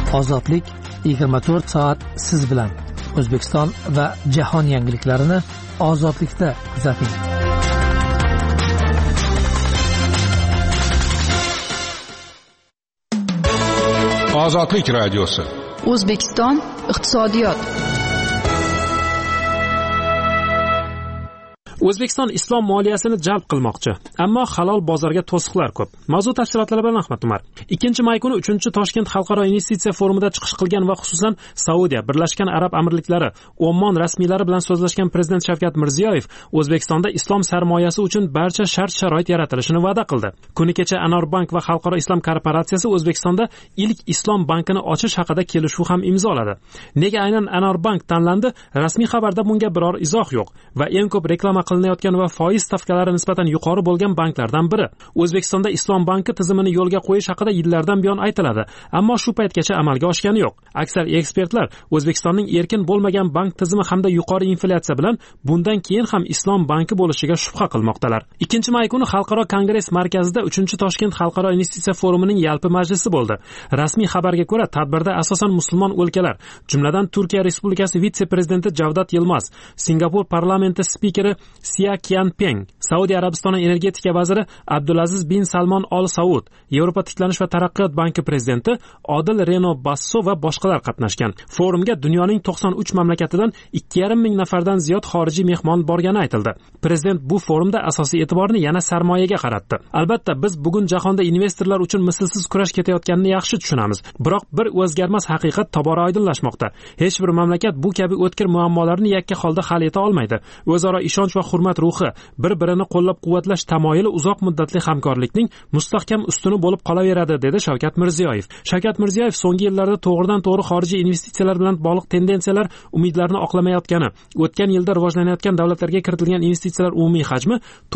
Ozodlik 24 soat siz bilan. O'zbekiston va jahon yangiliklarini ozodlikda kuzating. Ozodlik radiosi. O'zbekiston iqtisodiyot. O'zbekiston islom moliyasini jalb qilmoqchi, ammo halol bozorga to'siqlar ko'p. Mavzu tafsilotlari bilan Ahmad Umar. 2-may kuni 3-Toshkent xalqaro investitsiya forumida chiqish qilgan va xususan Saudiya, Birlashgan Arab Amirliklari, Ommon rasmiylari bilan so'zlashgan Prezident Shavkat Mirziyoyev O'zbekistonda islom sarmoyasi uchun barcha shart-sharoit yaratilishini va'da qildi. Kuni kecha Anorbank va Xalqaro islom korporatsiyasi O'zbekistonda ilk islom bankini ochish haqida kelishuv ham imzoladi. Nega aynan Anorbank tanlandi? Rasmiy xabarda bunga biror izoh yo'q va eng ko'p reklama qilinayotgan va foiz stavkalari nisbatan yuqori bo'lgan banklardan biri. O'zbekistonda islom banki tizimini yo'lga qo'yish haqida yillardan buyon aytiladi, ammo shu paytgacha amalga oshgani yo'q. Aksar ekspertlar O'zbekistonning erkin bo'lmagan bank tizimi hamda yuqori inflyatsiya bilan bundan keyin ham islom banki bo'lishiga shubha qilmoqdalar. 2-may kuni Xalqaro kongress markazida 3-Toshkent xalqaro investitsiya forumining yalpi majlisi bo'ldi. Rasmiy xabarga ko'ra, tadbirda asosan musulmon o'lkalar, jumladan Turkiya Respublikasi vitse-prezidenti Javdat Yilmaz, Singapur parlamenti spikeri Sia Qianpeng, Saudiya Arabistoni energetika vaziri Abdulaziz bin Salmon Al Saud, Yevropa tiklanish va taraqqiyot banki prezidenti Odil Reno Basso va boshqalar qatnashgan. Forumga dunyoning 93 mamlakatidan 2,5 ming nafardan ziyod xorijiy mehmon borgani aytildi. Prezident bu forumda asosiy e'tiborni yana sarmoyaga qaratdi. Albatta, biz bugun jahonda investorlar uchun mislsiz kurash ketayotganini yaxshi tushunamiz. Biroq bir o'zgarmas haqiqat tobora oydinlashmoqda. Hech bir mamlakat bu kabi o'tkir muammolarni yakka holda hal eta olmaydi. O'zaro ishonch va hurmat ruhi, bir-birini qo'llab-quvvatlash tamoyili uzoq muddatli hamkorlikning mustahkam ustuni bo'lib qolaveradi, dedi Shavkat Mirziyoyev. Shavkat Mirziyoyev so'nggi yillarda to'g'ridan-to'g'ri xorijiy investitsiyalar bilan bog'liq tendensiyalar umidlarni oqlamayotgani, o'tgan yilda rivojlanayotgan davlatlarga kiritilgan investitsiyalar umumiy hajmi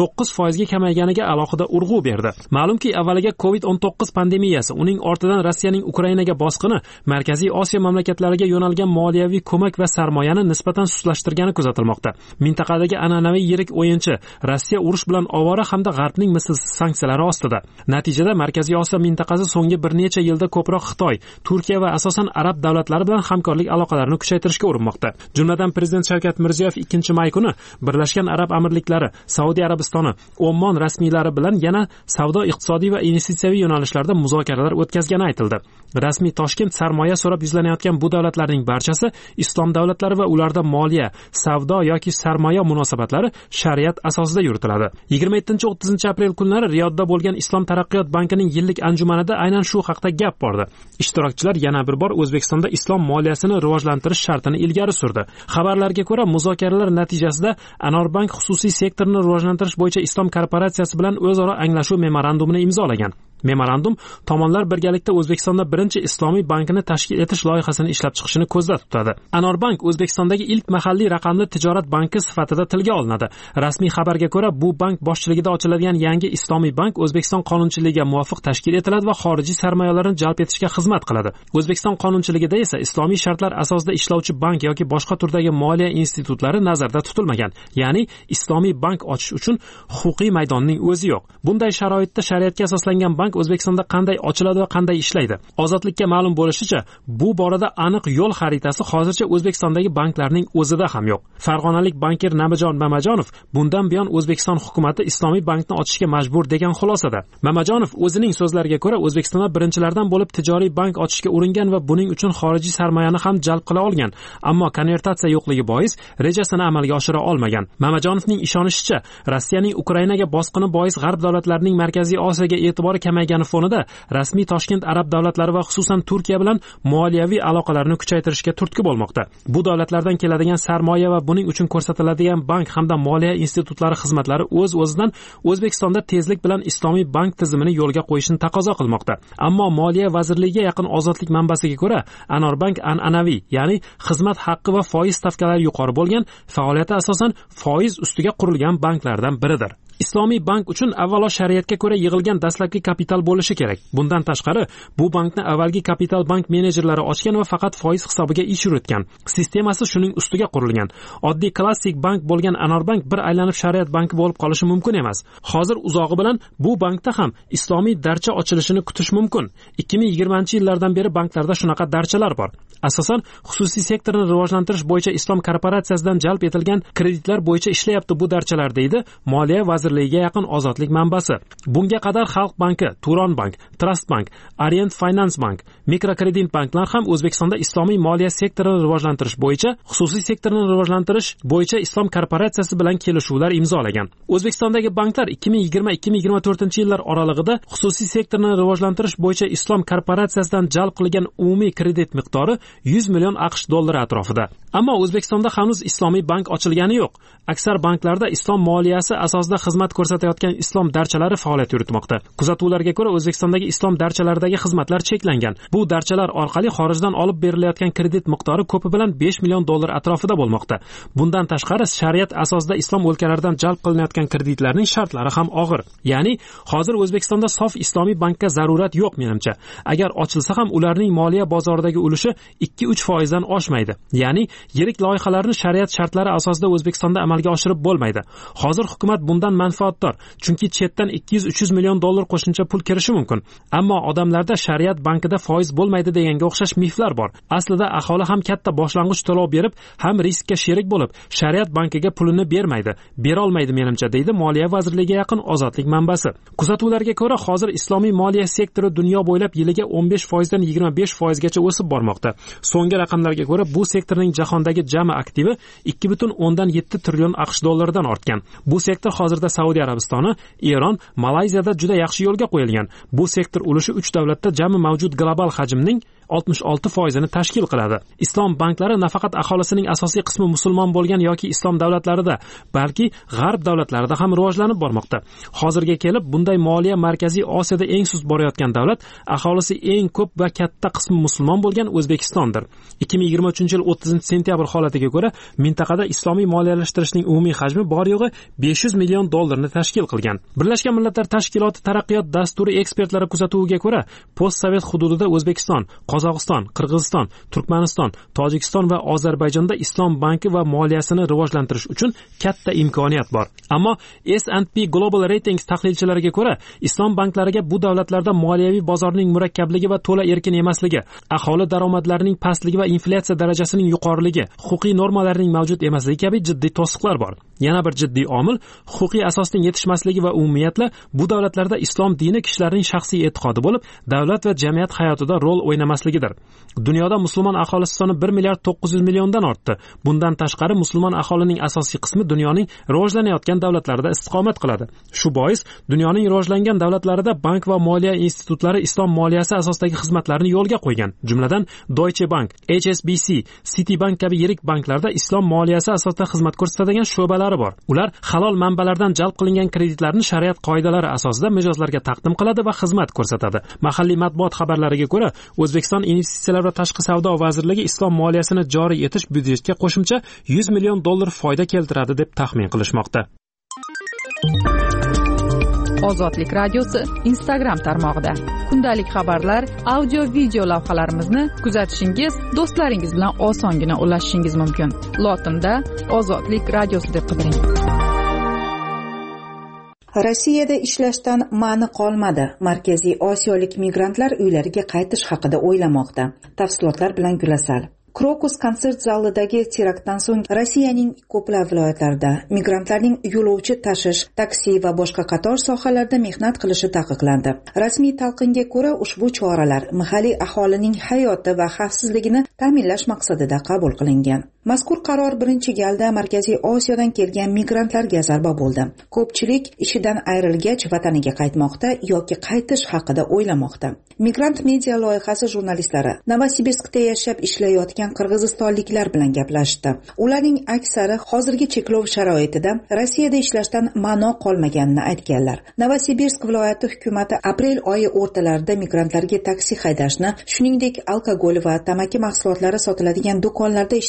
9% ga kamayganiga alohida urg'u berdi. Ma'lumki, avvaliga COVID-19 pandemiyasi, uning ortidan Rossiyaning Ukrainaga bosqini Markaziy Osiyo mamlakatlariga yo'nalgan moliyaviy ko'mak va sarmoyani nisbatan sustlashtirgani kuzatilmoqda. Mintaqadagi an'anaviy yirik o'yinchi Rossiya urush bilan ovora hamda G'arbning mislsiz sanksiyalari ostida. Natijada Markaziy Osiyo mintaqasi so'nggi bir necha yilda ko'proq Xitoy, Turkiya va asosan arab davlatlari bilan hamkorlik aloqalarini kuchaytirishga urinmoqda. Jumladan Prezident Shavkat Mirziyoyev 2-may kuni Birlashgan Arab Amirliklari, Saudiya Arabistoni, Ommon rasmiylari bilan yana savdo, iqtisodiy va investitsiyaviy yo'nalishlarda muzokaralar o'tkazgani aytildi. Rasmiy Toshkent sarmoya so'rab yuzlanayotgan bu davlatlarning barchasi islom davlatlari va ularda moliya, savdo yoki sarmoya munosabatlari shariat asosida yuritiladi. 27-30 aprel kunlari Riyodda bo'lgan Islom taraqqiyot bankining yillik anjumanida aynan shu haqda gap bordi. Ishtirokchilar yana bir bor O'zbekistonda islom moliyasini rivojlantirish shartini ilgari surdi. Xabarlarga ko'ra, muzokaralar natijasida Anorbank xususiy sektorni rivojlantirish bo'yicha islom korporatsiyasi bilan o'zaro anglashuv memorandumini imzolagan. Memorandum tomonlar birgalikda O'zbekistonda birinchi islomiy bankini tashkil etish loyihasini ishlab chiqishni ko'zda tutadi. Anorbank O'zbekistondagi ilk mahalliy raqamli tijorat banki sifatida tilga olinadi. Rasmiy xabarga ko'ra, bu bank boshchiligida ochiladigan yangi islomiy bank O'zbekiston qonunchiligiga muvofiq tashkil etiladi va xorijiy sarmoyalarni jalb etishga xizmat qiladi. O'zbekiston qonunchiligida esa islomiy shartlar asosida ishlovchi bank yoki boshqa turdagi moliya institutlari nazarda tutilmagan. Ya'ni islomiy bank ochish uchun huquqiy maydonning o'zi yo'q. Bunday sharoitda shariatga asoslangan bank O'zbekistonda qanday ochiladi va qanday ishlaydi? Ozodlikka ma'lum bo'lishicha, bu borada aniq yo'l xaritasi hozircha O'zbekistondagi banklarning o'zida ham yo'q. Farg'onalik bankir Namijon Mamajonov bundan buyon O'zbekiston hukumatı islomiy bankni ochishga majbur degan xulosada. Mamajonov o'zining so'zlariga ko'ra, O'zbekistonda birinchilardan bo'lib tijoriy bank ochishga uringan va buning uchun xorijiy sarmoyani ham jalb qila olgan, ammo konvertatsiya yo'qligi bois rejasini amalga oshira olmagan. Mamajonovning ishonishicha, Rossiyaning Ukrainaga bosqini bois G'arb davlatlarining Markaziy Osiyoga e'tibori kamaygani fonida rasmiy Toshkent arab davlatlari va xususan Turkiya bilan moliyaviy aloqalarni kuchaytirishga turtki bo'lmoqda. Bu davlatlardan keladigan sarmoya va buning uchun ko'rsatiladigan bank hamda moliya institutlari xizmatlari o'z-o'zidan O'zbekistonda tezlik bilan islomiy bank tizimini yo'lga qo'yishni taqozo qilmoqda. Ammo Moliya vazirligiga yaqin ozodlik manbasiga ko'ra, Anorbank an'anaviy, ya'ni xizmat haqqi va foiz stavkalari yuqori bo'lgan, faoliyati asosan foiz ustiga qurilgan banklardan biridir. Islomiy bank uchun avvalo shariatga ko'ra yig'ilgan dastlabki kapital bo'lishi kerak. Bundan tashqari, bu bankni avvalgi kapital bank menejerlari ochgan va faqat foiz hisobiga ish yuritgan. Sistemasi shuning ustiga qurilgan. Oddiy klassik bank bo'lgan Anorbank bir aylanib shariat banki bo'lib qolishi mumkin emas. Hozir uzog'i bilan bu bankda ham islomiy darcha ochilishini kutish mumkin. 2020-yillardan beri banklarda shunaqa darchalar bor. Asosan xususiy sektorni rivojlantirish bo'yicha Islom korporatsiyasidan jalb etilgan kreditlar bo'yicha ishlayapti bu darchalar, deydi Moliya vazirligiga yaqin Ozodlik manbasi. Bunga qadar Xalq banki, Turon bank, Trust bank, Orient Finance bank, mikrokredit banklar ham O'zbekistonda islomiy moliya sektorini rivojlantirish bo'yicha xususiy sektorni rivojlantirish bo'yicha Islom korporatsiyasi bilan kelishuvlar imzolagan. O'zbekistondagi banklar 2020-2024-yillar oralig'ida xususiy sektorni rivojlantirish bo'yicha Islom korporatsiyasidan jalb qilingan umumiy kredit miqdori 100 million AQSh dollari atrofida. Ammo O'zbekistonda hanuz islomiy bank ochilgani yo'q. Aksar banklarda islom moliyasi asosida xizmat ko'rsatayotgan islom darchalari faoliyat yuritmoqda. Kuzatuvlarga ko'ra, O'zbekistondagi islom darchalaridagi xizmatlar cheklangan. Bu darchalar orqali xorijdan olib berilayotgan kredit miqdori ko'pi bilan 5 million dollar atrofida bo'lmoqda. Bundan tashqari, shariat asosida islom o'lkalaridan jalb qilinayotgan kreditlarning shartlari ham og'ir. Ya'ni, hozir O'zbekistonda sof islomiy bankka zarurat yo'q menimcha. Agar ochilsa ham ularning moliya bozoridagi ulushi 2-3% dan oshmaydi. Ya'ni, yirik loyihalarni shariat shartlari asosida O'zbekistonda amalga oshirib bo'lmaydi. Hozir hukumat bundan manfaatdor, chunki chetdan 200-300 million dollar qo'shimcha pul kirishi mumkin. Ammo odamlarda shariat bankida foiz bo'lmaydi deganga o'xshash miflar bor. Aslida aholi ham katta boshlang'ich to'lov berib, ham riskka sherik bo'lib, shariat bankiga pulini bera olmaydi menimcha, deydi Moliya vazirligiga yaqin Ozodlik manbasi. Kuzatuvlarga ko'ra, hozir islomiy moliya sektori dunyo bo'ylab yiliga 15% dan 25% gacha o'sib bormoqda. So'nggi raqamlarga ko'ra, bu sektorning jahondagi jami aktivi 2.7 trillion AQSh dollaridan ortgan. Bu sektor hozirda Saudiya Arabistoni, Eron, Malayziyada juda yaxshi yo'lga qo'yilgan. Bu sektor ulushi 3 davlatda jami mavjud global hajmning 66% tashkil qiladi. Islom banklari nafaqat aholisining asosiy qismi musulmon bo'lgan yoki islom davlatlarida, balki g'arb davlatlarida ham rivojlanib bormoqda. Hozirga kelib bunday moliya Markaziy Osiyoda eng sust borayotgan davlat, aholisi eng ko'p va katta qismi musulmon bo'lgan O'zbekistondir. 2023-yil 30-sentyabr holatiga ko'ra, mintaqada islomiy moliyalashtirishning umumiy hajmi bor yo'g'i 500 million dollarni tashkil qilgan. Birlashgan Millatlar Tashkiloti taraqqiyot dasturi ekspertlari kuzatuviga ko'ra, postsovet hududida O'zbekiston, Qozog'iston, Qirg'iziston, Turkmaniston, Tojikiston va Ozarbayjonda islom banki va moliyasini rivojlantirish uchun katta imkoniyat bor. Ammo S&P Global Ratings tahlilchilariga ko'ra, islom banklariga bu davlatlarda moliyaviy bozorning murakkabligi va to'la erkin emasligi, aholi daromadlarining pastligi va inflyatsiya darajasining yuqoriligi, huquqiy normalarning mavjud emasligi kabi jiddiy to'siqlar bor. Yana bir jiddiy omil huquqiy asosning yetishmasligi va umumiyatla bu davlatlarda islom dini kishilarning shaxsiy e'tiqodi bo'lib, davlat va jamiyat hayotida rol o'ynamasligidir. Dunyoda musulmon aholisi soni 1 milliard 900 milliondan ortdi. Bundan tashqari musulmon aholining asosiy qismi dunyoning rivojlanayotgan davlatlarida istiqomat qiladi. Shu bois dunyoning rivojlangan davlatlarida bank va moliya institutlari islom moliyasi asosidagi xizmatlarni yo'lga qo'ygan. Jumladan Deutsche Bank, HSBC, Citibank kabi yirik banklarda islom moliyasi asosida xizmat ko'rsatadigan sho'balari bor. Ular halol manbalardan jalb qilingan kreditlarni shariat qoidalari asosida mijozlarga taqdim qiladi va xizmat ko'rsatadi. Mahalliy matbuot xabarlariga ko'ra, O'zbekiston Investitsiyalar va tashqi savdo vazirligi islom moliyasini joriy etish byudjetga qo'shimcha 100 million dollar foyda keltiradi deb taxmin qilishmoqda. Ozodlik radiosi Instagram tarmog'ida kundalik xabarlar, audio video lavhalarimizni kuzatishingiz, do'stlaringiz bilan osongina ulashishingiz mumkin. Lotinda Ozodlik radiosi deb qidiring. Rossiyada ishlashdan ma'ni qolmadi. Markaziy Osiyolik migrantlar uylariga qaytish haqida o'ylamoqda. Tafsilotlar bilan Gulasal. Krokus konsert zalidagi teraktdan so'ng Rossiyaning ko'plab viloyatlarida migrantlarning yo'lovchi tashish, taksi va boshqa qator sohalarda mehnat qilishi taqiqlandi. Rasmiy talqinga ko'ra, ushbu choralar mahalliy aholining hayoti va xavfsizligini ta'minlash maqsadida qabul qilingan. Mazkur qaror birinchi galda Markaziy Osiyodan kelgan migrantlarga zarba bo'ldi. Ko'pchilik ishidan ayrilgach vataniga qaytmoqda yoki qaytish haqida o'ylamoqda. Migrant media loyihasi jurnalistlari Novosibirskda yashab ishlayotgan qirg'izistonliklar bilan gaplashdi. Ularning aksari hozirgi cheklov sharoitida Rossiyada ishlashdan ma'no qolmaganini aytganlar. Novosibirsk viloyati hukumati aprel oyi o'rtalarida migrantlarga taksi haydashni, shuningdek alkogol va tamaki mahsulotlari sotiladigan do'konlarda ishlashni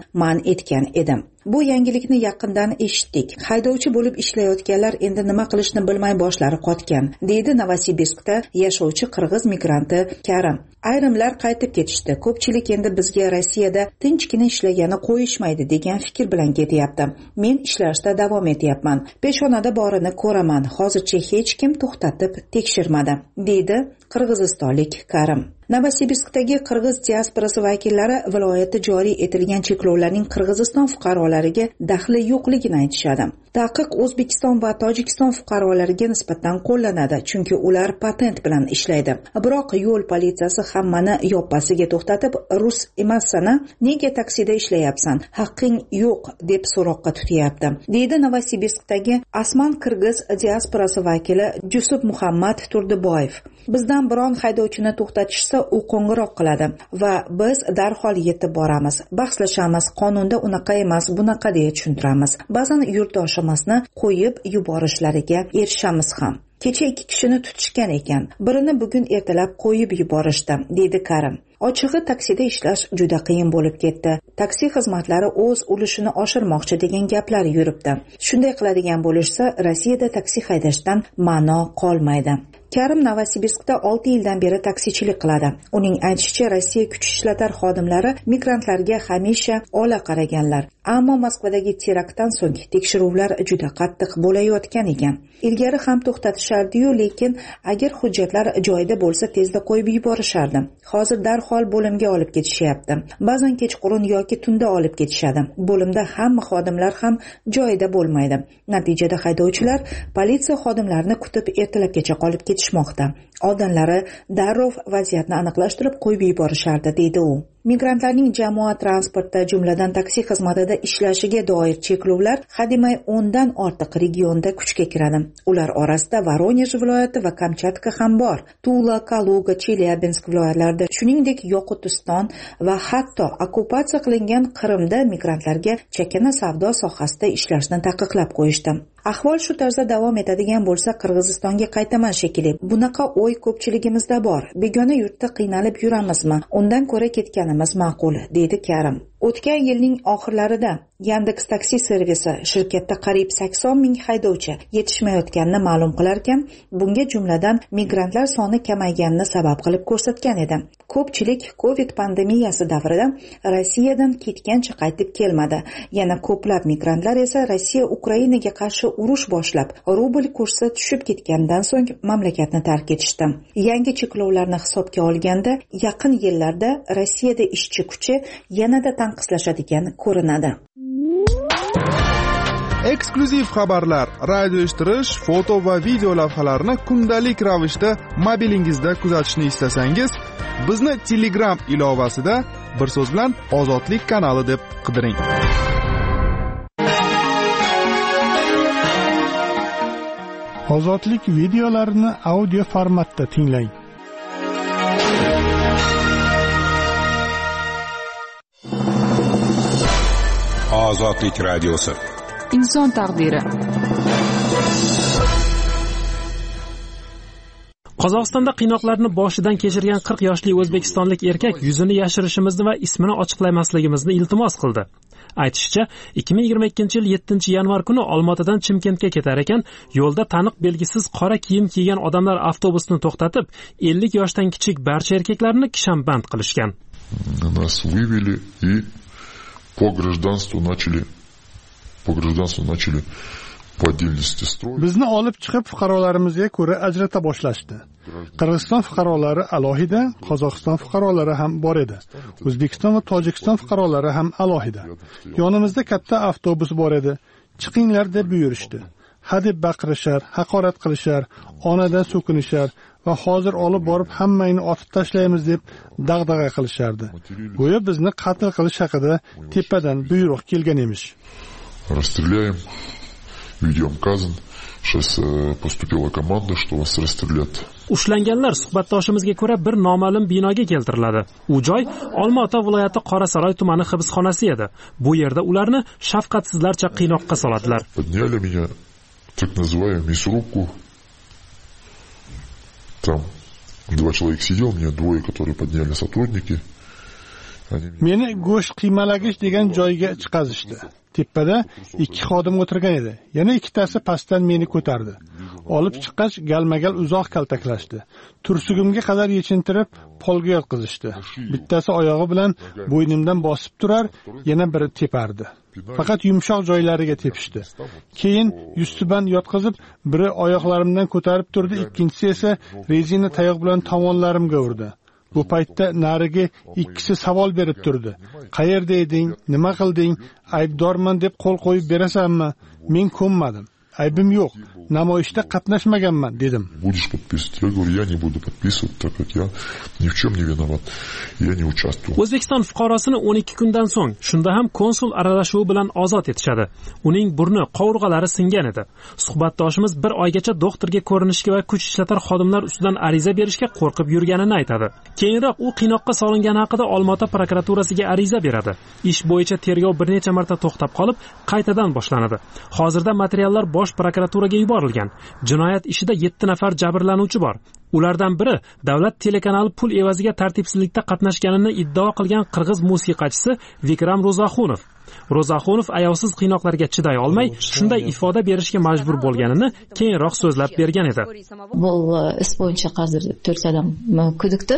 man etgan edi. Bu yangilikni yaqindan eshitdik. Haydovchi bo'lib ishlayotganlar endi nima qilishni bilmay boshlari qotgan, deydi Novosibirskda yashovchi qirg'iz migranti Karim. Ayrimlar qaytib ketishdi. Ko'pchilik endi bizga Rossiyada tinchgina ishlagani qo'yishmaydi degan fikr bilan ketyapti. Men ishlashda davom etyapman. Peshonada borini ko'raman. Hozircha hech kim to'xtatib tekshirmadi, deydi qirg'izistonlik Karim. Novosibirskdagi qirg'iz diasporasi vakillari viloyatda joriy etilgan cheklovlarning Qirg'iziston fuqarolariga daxli yo'qligini aytishadi. Taqiq O'zbekiston va Tojikiston fuqarolariga nisbatan qo'llanadi, chunki ular patent bilan ishlaydi. Biroq yo'l politsiyasi hammani yoppasiga to'xtatib, rus emassana, nega taksida ishlayapsan? Haqqing yo'q deb so'roqqa tutyapti, deydi Novosibirskdagi Asman qirg'iz diasporasi vakili Jusuf Muhammad Turdiboyev. Bizdan biron haydovchini to'xtatishsa, u qo'ng'iroq qiladi va biz darhol yetib boramiz, bahslashamiz, qonunda unaqa emas, bunaqa deya tushuntiramiz. Ba'zan yurtdoshimizni qo'yib yuborishlariga erishamiz ham. Kecha 2 kishini tutishgan ekan. Birini bugun ertalab qo'yib yuborishdi, deydi Karim. Ochig'i taksida ishlash juda qiyin bo'lib ketdi. Taksi xizmatlari o'z ulushini oshirmoqchi degan gaplar yuribdi. Shunday qiladigan bo'lishsa, Rossiyada taksi haydashdan ma'no qolmaydi. Karim Novosibirskda 6 yildan beri taksichilik qiladi. Uning aytishicha, Rossiya kuch ishlatar xodimlari migrantlarga hamisha ola qaraganlar. Ammo Moskvadagi teraktdan so'ng tekshiruvlar juda qattiq bo'layotgan ekan. Ilgari ham to'xtatishardi-yu, lekin agar hujjatlar joyida bo'lsa tezda qo'yib yuborishardi. Hozir darhol bo'limga olib ketishyapti. Ba'zan kechqurun yoki tunda olib ketishadi. Bo'limda hamma xodimlar ham joyida bo'lmaydi. Natijada haydovchilar politsiya xodimlarini kutib ertalabgacha qolib ketishmoqda. Oldinlari darrov vaziyatni aniqlashtirib qo'yib yuborishardi, deydi u. Migrantlarning jamoat transportda, jumladan taksi xizmatida ishlashiga doir cheklovlar hademay 10 dan ortiq regionda kuchga kiradi. Ular orasida Voronej viloyati va Kamchatka ham bor. Tula, Kaluga, Chelyabinsk viloyatlarida, shuningdek Yoqutiston va hatto okkupatsiya qilingan Qrimda migrantlarga chakana savdo sohasida ishlashni taqiqlab qo'yishdi. Ahvol shu tarzda davom etadigan bo'lsa, Qirg'izistonga qaytaman shekilli. Bunaqa o'y ko'pchiligimizda bor. Begona yurtda qiynalib yuramizmi? Undan ko'ra ketganimiz ma'qul, deydi Karim. O'tgan yilning oxirlarida Yandex taksi servisi shirkatda qariyb 80 ming haydovchi yetishmayotganini ma'lum qilarkan, bunga jumladan migrantlar soni kamayganini sabab qilib ko'rsatgan edi. Ko'pchilik Covid pandemiyasi davrida Rossiyadan ketgancha qaytib kelmadi. Yana ko'plab migrantlar esa Rossiya Ukrainaga qarshi urush boshlab, rubl kursi tushib ketgandan so'ng mamlakatni tark etishdi. Yangi cheklovlarni hisobga olganda, yaqin yillarda Rossiyada ishchi kuchi yanada tanqislashadigan ko'rinadi. Eksklyuziv xabarlar, radio eshittirish, foto va video lavhalarni kundalik ravishda mobilingizda kuzatishni istasangiz, bizni Telegram ilovasida bir so'z bilan Ozodlik kanali deb qidiring. Ozodlik videolarini audio formatda tinglang. Ozodlik radiosi. Inson taqdiri. Qozog'istonda qiynoqlarni boshidan kechirgan 40 yoshli o'zbekistonlik erkak yuzini yashirishimizni va ismini ochiqlamasligimizni iltimos qildi. Aytishicha, 2022-yil 7-yanvar kuni Olmaotadan Chimkentga ketar ekan, yo'lda taniq belgisiz qora kiyim kiygan odamlar avtobusni to'xtatib, 50 yoshdan kichik barcha erkaklarni kishamband qilishgan. Нас вывели и по гражданству начали по отдельности строить. Bizni olib chiqib fuqarolarimizga ko'ra ajrata boshlashdi. Qirg'iziston fuqarolari alohida, Qozog'iston fuqarolari ham bor edi. O'zbekiston va Tojikiston fuqarolari ham alohida. Yonimizda katta avtobus bor edi. Chiqinglar deb buyurishdi. Hadeb baqirishar, haqorat qilishar, onadan so'kinishar va hozir olib borib hammangni otib tashlaymiz deb dag'dag'a qilishardi. Go'yo bizni qatl qilish haqida tepadan buyruq kelgan emish. Расстреляем, ведем казнь. Сейчас поступила команда, что вас расстрелят. Ushlanganlar suhbatdoshimizga ko'ra bir noma'lum binoga keltiriladi. U joy Olmaota viloyati Qorasaroy tumani hibsxonasi edi. Bu yerda ularni shafqatsizlarcha qiynoqqa soladilar. Подняли меня, так называемую мясорубку. Там 2 человека сидел, мне 2, которые подняли сотрудники. Meni go'sht qiymalagich degan joyga chiqazishdi. Tepada 2 xodim o'tirgan edi. Yana ikkitasi pastdan meni ko'tardi. Olib chiqqach, galma-gal uzoq kaltaklashdi. Tursugimga qadar yechintirib, polga yotqizishdi. Bittasi oyog'i bilan bo'ynimdan bosib turar, yana biri tepardi. Faqat yumshoq joylariga tepishdi. Keyin yustiban yotqizib, biri oyoqlarimdan ko'tarib turdi, ikkinchisi esa rezina tayoq bilan tomonlarimga urdi. Bu paytda narigi ikkisi savol berib turdi. Qayerda eding? Nima qilding? Aybdorman deb qo'l qo'yib berasanmi? Men ko'nmadim. Aybim yo'q. Namoyishda qatnashmaganman dedim. Будешь подписывать? Я говорю, я не буду подписывать, так как я ни в чем не виноват. Я не участвовал. O'zbekiston fuqarosini 12 kundan so'ng shunda ham konsul aralashuvi bilan ozod etishadi. Uning burni, qovurg'alari singan edi. Suhbatdoshimiz bir oygacha doktorga ko'rinishga va kuch ishlatar xodimlar ustidan ariza berishga qo'rqib yurganini aytadi. Keyinroq u qiynoqqa solingani haqida Olmaota prokuraturasiga ariza beradi. Ish bo'yicha tergov bir necha marta to'xtab qolib, qaytadan boshlanadi. Hozirda materiallar bosh prokuraturaga yuborilgan. Jinoyat ishida 7 nafar jabrlanuvchi bor. Ulardan biri davlat telekanali pul evaziga tartibsizlikda qatnashganini iddao qilgan qirg'iz musiqachisi Vikram Ro'zaxunov. Ro'zaxunov ayovsiz qiynoqlarga chiday olmay, shunday ifoda berishga majbur bo'lganini keyinroq so'zlab bergan edi. Bu ish bo'yicha hozir 4 odam kudikdi.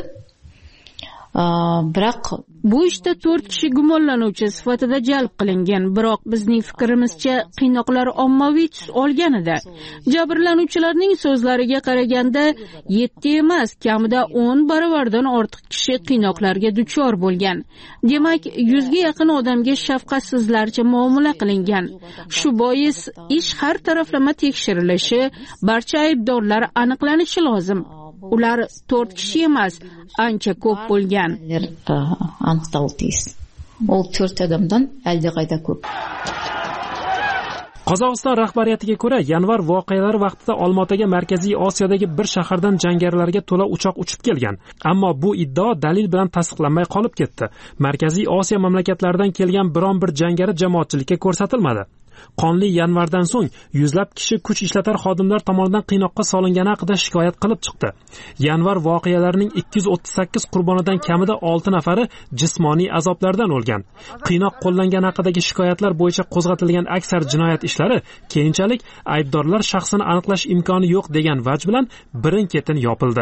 Biroq bu ishda 4 kishi gumonlanuvchi sifatida jalb qilingan, biroq bizning fikrimizcha qiynoqlar ommaviy tus olganida. Jabrlanuvchilarning so'zlariga qaraganda 7 emas, kamida 10 baravardan ortiq kishi qiynoqlarga duchor bo'lgan. Demak, 100 ga yaqin odamga shafqatsizlarcha muomala qilingan. Shu bois ish har taraflama tekshirilishi, barcha aybdorlar aniqlanishi lozim. Ular 4 kishi emas, ancha ko'p bo'lgan. Aniqtaldiz. O 4 odamdan aldaqayda ko'p. Qozog'iston rahbariyatiga ko'ra, yanvar voqealari vaqtida Olmaotaga Markaziy Osiyodagi bir shahardan jangarilarga to'la uchoq uchib kelgan. Ammo bu iddao dalil bilan tasdiqlanmay qolib ketdi. Markaziy Osiyo mamlakatlaridan kelgan biron bir jangari jamoatchilikka ko'rsatilmadi. Qonli yanvardan so'ng yuzlab kishi kuch ishlatar xodimlar tomonidan qiynoqqa solingani haqida shikoyat qilib chiqdi. Yanvar voqealarining 238 qurbonidan kamida 6 nafari jismoniy azoblardan o'lgan. Qiynoq qo'llangani haqidagi shikoyatlar bo'yicha qo'zg'atilgan aksar jinoyat ishlari keyinchalik aybdorlar shaxsini aniqlash imkoni yo'q degan vaj bilan birin-ketin yopildi.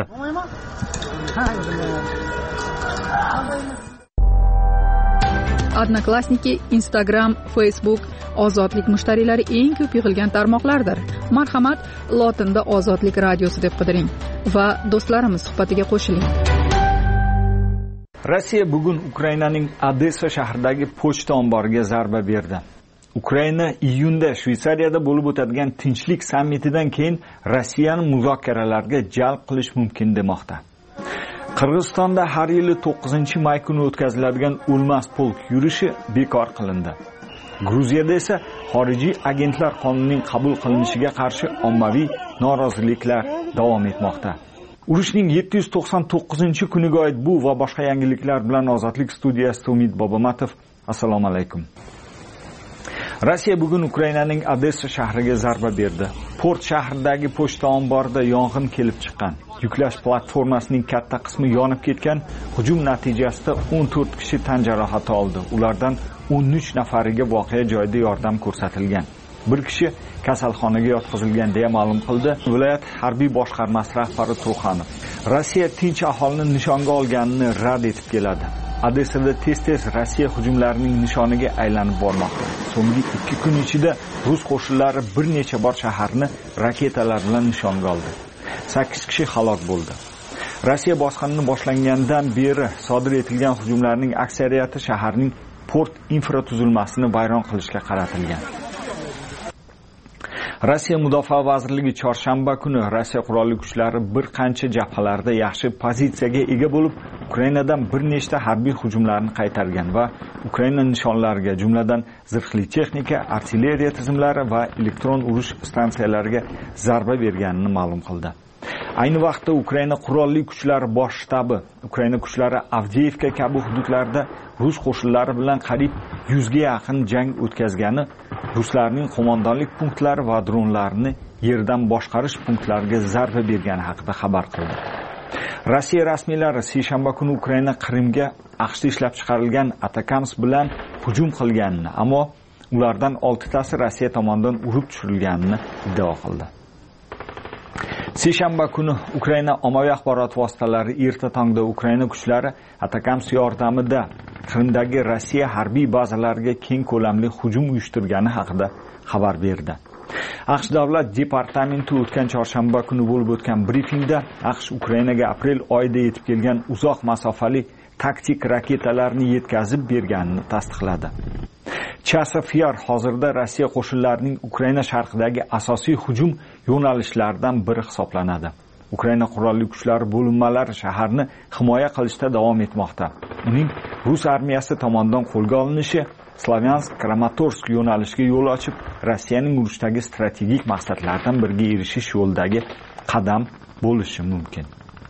Odnoklassniki, Instagram, Facebook ozodlik mushtariylari eng ko'p yig'ilgan tarmoqlardir. Marhamat, lotinda Ozodlik radiosi deb qidiring va do'stlarimiz suhbatiga qo'shiling. Rossiya bugun Ukrainaning Odessa shahridagi pochta omboriga zarba berdi. Ukraina iyunda Shveysariyada bo'lib o'tadigan tinchlik sammitidan keyin Rossiyani muzokaralarga jalb qilish mumkin demoqda. Qirg'izistonda har yili 9-may kuni o'tkaziladigan o'lmas polk yurishi bekor qilindi. Gruziyada esa xorijiy agentlar qonunining qabul qilinishiga qarshi ommaviy noroziliklar davom etmoqda. Urushning 799-kuniga oid bu va boshqa yangiliklar bilan Ozodlik studiyasida Umid Bobomatov. Assalomu alaykum. Rossiya bugun Ukrainaning Odessa shahriga zarba berdi. Port shahridagi pochta omborida yong'in kelib chiqqan. Yuklash platformasining katta qismi yonib ketgan. Hujum natijasida 14 kishi tan jarohati oldi. Ulardan 13 nafariga voqea joyida yordam ko'rsatilgan. Bir kishi kasalxonaga yotqizilgan deya ma'lum qildi viloyat harbiy boshqarmasi rahbari Truxanov. Rossiya tinch aholini nishonga olganini rad etib keladi. Odessada tez-tez Rossiya hujumlarining nishoniga aylanib bormoqda. So'nggi 2 kun ichida rus qo'shinlari bir necha bor shaharni raketalar bilan nishonga oldi. 8 kishi halok bo'ldi. Rossiya bosqinini boshlangandan beri sodir etilgan hujumlarning aksariyati shaharning port infratuzilmasini vayron qilishga qaratilgan. Rossiya Mudofaa vazirligi chorshanba kuni Rossiya qurolli kuchlari bir qancha jabhalarda yaxshi pozitsiyaga ega bo'lib, Ukrainadan bir nechta harbiy hujumlarni qaytargan va Ukraina nishonlariga, jumladan zirhli texnika, artilleriya tizimlari va elektron urush stansiyalariga zarba berganini ma'lum qildi. Ayni vaqtda Ukraina qurolli kuchlari bosh shtabi Ukraina kuchlari Avdiivka kabi hududlarda rus qo'shinlari bilan qariyb 100 ga yaqin jang o'tkazgani, ruslarning qo'mondonlik punktlari va dronlarni yerdan boshqarish punktlariga zarba bergani haqida xabar qildi. Rossiya rasmiylari seshanba kuni Ukraina Qrimga AQShda ishlab chiqarilgan Atakams bilan hujum qilganini, ammo ulardan 6 tasi Rossiya tomonidan urib tushirilganini iddao qildi. Seshanba kuni Ukraina ommaviy axborot vositalari erta tongda Ukraina kuchlari Atakams yordamida Qrimdagi Rossiya harbiy bazalariga keng ko'lamli hujum uyushtirgani haqida xabar berdi. AQSh davlat departamenti o'tgan chorshanba kuni bo'lib o'tgan brifingda AQSh Ukrainaga aprel oyida yetib kelgan uzoq masofali taktik raketalarni yetkazib berganini tasdiqladi. Chasafyar hozirda Rossiya qo'shinlarining Ukraina sharqidagi asosiy hujum yo'nalishlaridan biri hisoblanadi. Ukraina qurolli kuchlari bo'linmalari shaharni himoya qilishda davom etmoqda. Uning Rus armiyasi tomonidan qo'lga olinishi Slavyansk-Kramatorsk yo'nalishiga yo'l ochib, Rossiyaning urushdagi strategik maqsadlaridan biriga erishish yo'lidagi qadam bo'lishi mumkin.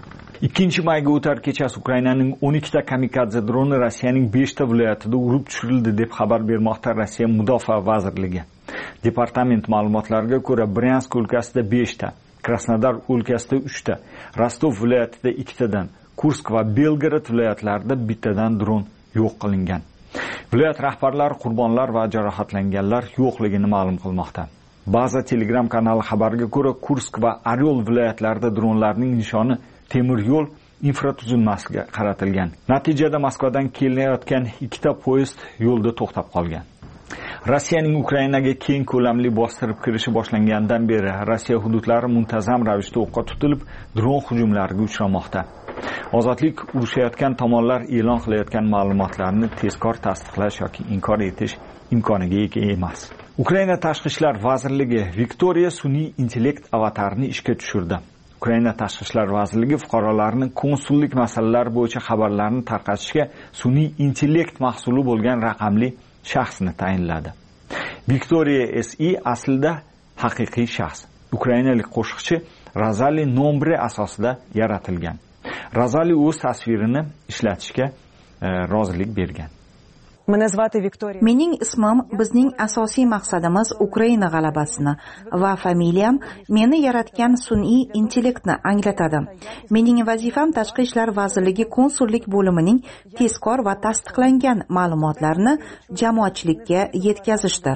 2-mayga o'tar kechasi Ukrainaning 12 ta kamikadze droni Rossiyaning 5 ta viloyatida urib tushirildi deb xabar bermoqda Rossiya Mudofaa vazirligi. Departament ma'lumotlariga ko'ra, Bryansk o'lkasida 5 ta, Krasnodar o'lkasida 3 ta, Rostov viloyatida 2 tadan, Kursk va Belgorod viloyatlarida 1 tadan dron yo'q qilingan. Viloyat rahbarlari qurbonlar va jarohatlanganlar yo'qligini ma'lum qilmoqda. Baza Telegram kanali xabariga ko'ra, Kursk va Oryol viloyatlarida dronlarning nishoni temir yo'l infratuzilmasiga qaratilgan. Natijada Moskvadan kelayotgan 2 ta poyezd yo'lda to'xtab qolgan. Rossiyaning Ukrainaga keng ko'lamli bostirib kirishi boshlangandan beri Rossiya hududlari muntazam ravishda o'qqa tutilib, dron hujumlariga uchramoqda. Ozodlik urushayotgan tomonlar e'lon qilayotgan ma'lumotlarni tezkor tasdiqlash yoki inkor etish imkoniga ega emas. Ukraina Tashqi ishlar vazirligi Viktoriya sun'iy intellekt avatarini ishga tushirdi. Ukraina Tashqi ishlar vazirligi fuqarolarning konsullik masalalari bo'yicha xabarlarni tarqatishga sun'iy intellekt mahsuli bo'lgan raqamli shaxsni tayinladi. Viktoriya SI aslida haqiqiy shaxs. Ukrainalik qo'shiqchi Razali Nombre asosida yaratilgan. Razali o'z tasvirini ishlatishga rozilik bergan. Mening ismim bizning asosiy maqsadimiz Ukraina g'alabasini va familiyam meni yaratgan sun'iy intellektni anglatadi. Mening vazifam Tashqi ishlar vazirligi konsullik bo'limining tezkor va tasdiqlangan ma'lumotlarini jamoatchilikka yetkazishdir.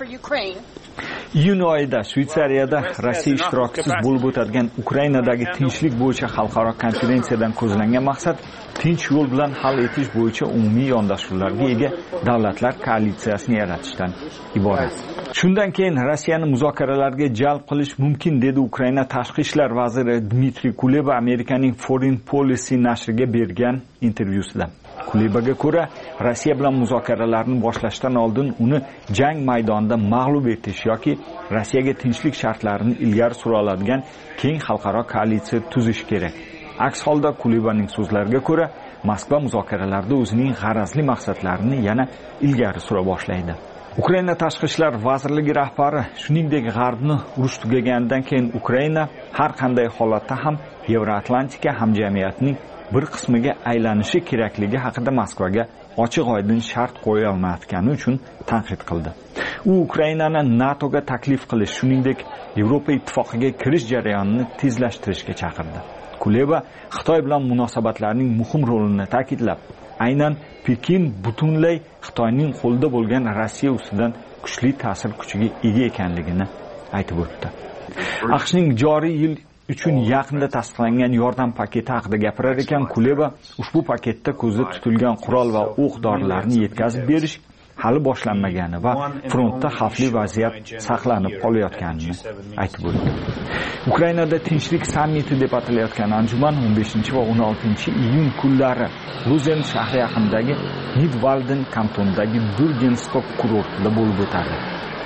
Iyun oyida Shvetsariyada Rossiya ishtirokisiz bo'lib o'tadigan Ukrainadagi tinchlik bo'yicha xalqaro konferensiyadan ko'zlangan maqsad tinch yo'l bilan hal etish bo'yicha umumiy yondashuvlarga ega davlatlar koalitsiyasini yaratishdan iborat. Shundan keyin Rossiyani muzokaralarga jalb qilish mumkin dedi Ukraina tashqi ishlar vaziri Dmitriy Kuleba Amerikaning Foreign Policy nashriga bergan intervyusida. Kulebaga ko'ra, Rossiya bilan muzokaralarni boshlashdan oldin uni jang maydonida mag'lub etish yoki Rossiyaga tinchlik shartlarini ilgari sura oladigan keng xalqaro koalitsiya tuzish kerak. Aks holda Kulebaning so'zlariga ko'ra, Moskva muzokaralarda o'zining g'arazli maqsadlarini yana ilgari sura boshlaydi. Ukraina tashqi ishlar vazirligi rahbari shuningdek G'arbni urush tugaganidan keyin Ukraina har qanday holatda ham Yevroatlantika hamjamiyatining bir qismiga aylanishi kerakligi haqida Moskvaga ochiq-oydin shart qo'ya olmayotgani uchun tanqid qildi. U Ukrainani NATOga taklif qilish, shuningdek Yevropa ittifoqiga kirish jarayonini tezlashtirishga chaqirdi. Kuleba Xitoy bilan munosabatlarning muhim rolini ta'kidlab, aynan Pekin butunlay Xitoyning qo'lida bo'lgan Rossiya ustidan kuchli ta'sir kuchiga ega ekanligini aytib o'tdi. AQShning joriy yil uchun yaqinda tasdiqlangan yordam paketi haqida gapirar ekan, Kuleba ushbu paketda ko'zda tutilgan qurol va o'q-dorilarni yetkazib berish hali boshlanmagani va frontda xavfli vaziyat saqlanib qolayotganini aytib o'tdi. Ukrainada tinchlik sammiti deb atalayotgan anjuman 15 va 16 iyun kunlari Luzen shahri yaqinidagi Nidwalden kantonidagi Burgenstock kurortida bo'lib o'tadi.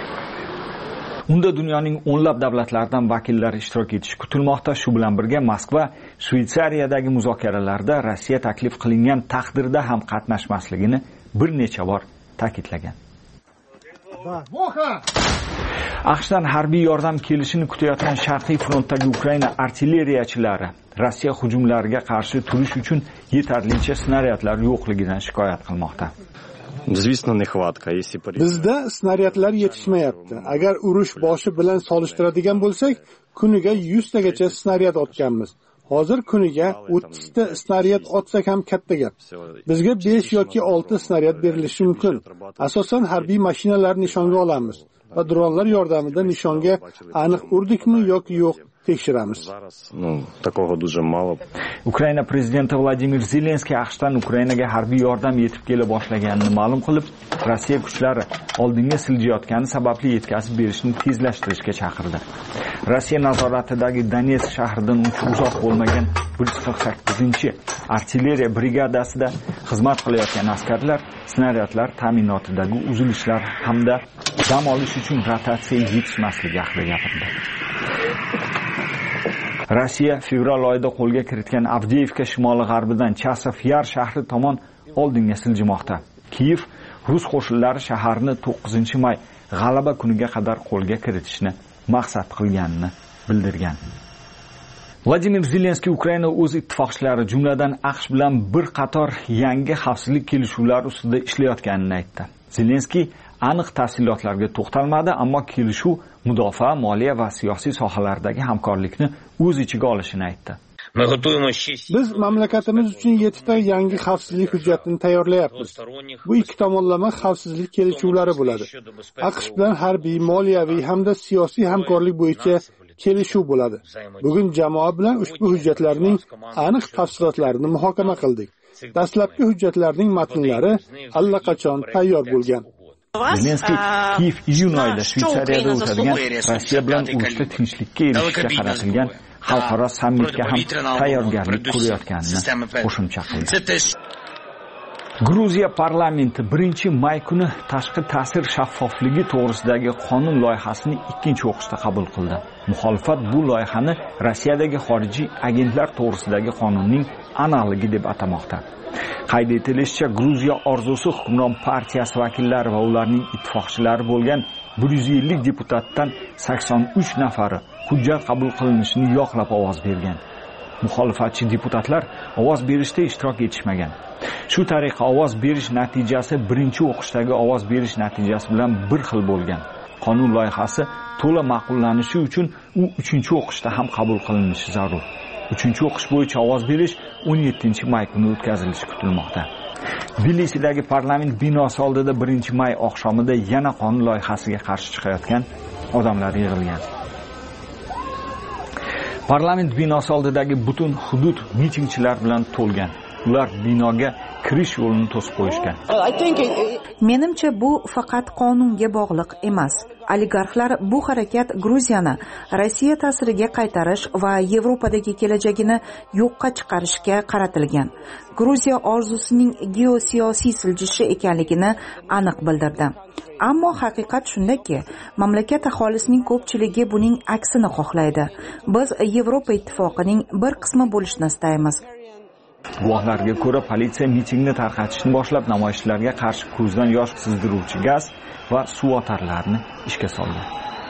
Unda dunyoning o'nlab davlatlaridan vakillar ishtirok etishi kutilmoqda. Shu bilan birga Moskva Shvetsariyadagi muzokaralarda Rossiya taklif qilingan taqdirda ham qatnashmasligini bir necha bor ta'kidlagan. AQShdan harbiy yordam kelishini kutayotgan Sharqiy frontdagi Ukraina artilleriyachilari Rossiya hujumlariga qarshi turish uchun yetarlicha snaryadlar yo'qligidan shikoyat qilmoqda. Bizda snaryadlar yetishmayapti. Agar urush boshi bilan solishtiradigan bo'lsak, kuniga 100 tagacha snaryad otganmiz. Hozir kuniga 30 ta snaryad otsak ham katta gap. Bizga 5 yoki 6 snaryad berilishi mumkin. Asosan harbiy mashinalar nishonga olamiz va dronlar yordamida nishonga aniq urdikmi yoki yo'q tekshiramiz. Ukraina prezidenti Vladimir Zelenskiy AQShdan Ukrainaga harbiy yordam yetib kela boshlaganini ma'lum qilib, Rossiya kuchlari oldinga siljayotgani sababli yetkazib berishni tezlashtirishga chaqirdi. Rossiya nazoratidagi Donetsk shahridan uncha uzoq bo'lmagan 148-artilleriya brigadasida xizmat qilayotgan askarlar snaryadlar ta'minotidagi uzilishlar hamda dam olish uchun rotatsiyaga yetishmasligi haqida gapirdi. Rossiya fevral oyida qo'lga kiritgan Avdiivka shimoli-g'arbidan Chasov Yar shahri tomon oldinga siljimoqda. Kiyev rus qo'shinlari shaharni 9-may g'alaba kuniga qadar qo'lga kiritishni maqsad qilganini bildirgan. Vladimir Zelenskiy Ukraina o'z ittifoqchilari, jumladan AQSh bilan bir qator yangi xavfsizlik kelishuvlari ustida ishlayotganini aytdi. Zelenskiy aniq tafsilotlarga to'xtalmadi, ammo kelishuv mudofaa, moliya va siyosiy sohalardagi hamkorlikni o'z ichiga olishini aytdi. Biz mamlakatimiz uchun 7 ta yangi xavfsizlik hujjatini tayyorlayapmiz. Bu ikki tomonlama xavfsizlik kelishuvlari bo'ladi. AQSh bilan harbiy, moliyaviy hamda siyosiy hamkorlik bo'yicha kelishuv bo'ladi. Bugun jamoa bilan ushbu hujjatlarning aniq tafsilotlarini muhokama qildik. Dastlabki hujjatlarning matnlari allaqachon tayyor bo'lgan. Zelenskiy Kiyev iyun oyida Shveysariyada o'tadigan Rossiya bilan urushda tinchlikka erishishga qaratilgan xalqaro sammitga ham tayyorgarlik ko'rayotganini qo'shimcha qildi. Gruziya parlamenti 1-may kuni tashqi ta'sir shaffofligi to'g'risidagi qonun loyihasini ikkinchi o'qishda qabul qildi. Muxolifat bu loyihani Rossiyadagi xorijiy agentlar to'g'risidagi qonunning analogi deb atamoqda. Qayd etilishicha, Gruziya orzusi hukmron partiyasi vakillari va ularning ittifoqchilari bo'lgan 150 deputatdan 83 nafari hujjat qabul qilinishini yoqlab ovoz bergan. Muxolifatchi deputatlar ovoz berishda ishtirok etishmagan. Shu tariqa ovoz berish natijasi birinchi o'qishdagi ovoz berish natijasi bilan bir xil bo'lgan. Qonun loyihasi to'la ma'qullanishi uchun u 3-o'qishda ham qabul qilinishi zarur. 3-o'qish bo'yicha ovoz berish 17-may kuni o'tkazilishi kutilmoqda. Tbilisidagi parlament binosi oldida 1-may oqshomida yana qonun loyihasiga qarshi chiqayotgan odamlar yig'ilgan. Parlament binosi oldidagi butun hudud mitingchilar bilan to'lgan. Ular binoga kirish yo'lini to'sib qo'yishgan. Menimcha bu faqat qonunga bog'liq emas. Oligarxlar bu harakat Gruziyani Rossiya ta'siriga qaytarish va Yevropadagi kelajagini yo'qqa chiqarishga qaratilgan. Gruziya orzusining geosiyosiy siljishi ekanligini aniq bildirdi. Ammo haqiqat shundaki, mamlakat aholisining ko'pchiligi buning aksini xohlaydi. Biz Yevropa ittifoqining bir qismi bo'lishni istaymiz. Guvohlarga ko'ra, politsiya mitingni tarqatishni boshlab, namoyishchilarga qarshi ko'zdan yosh sizdiruvchi gaz va suv otarlarini ishga soldi.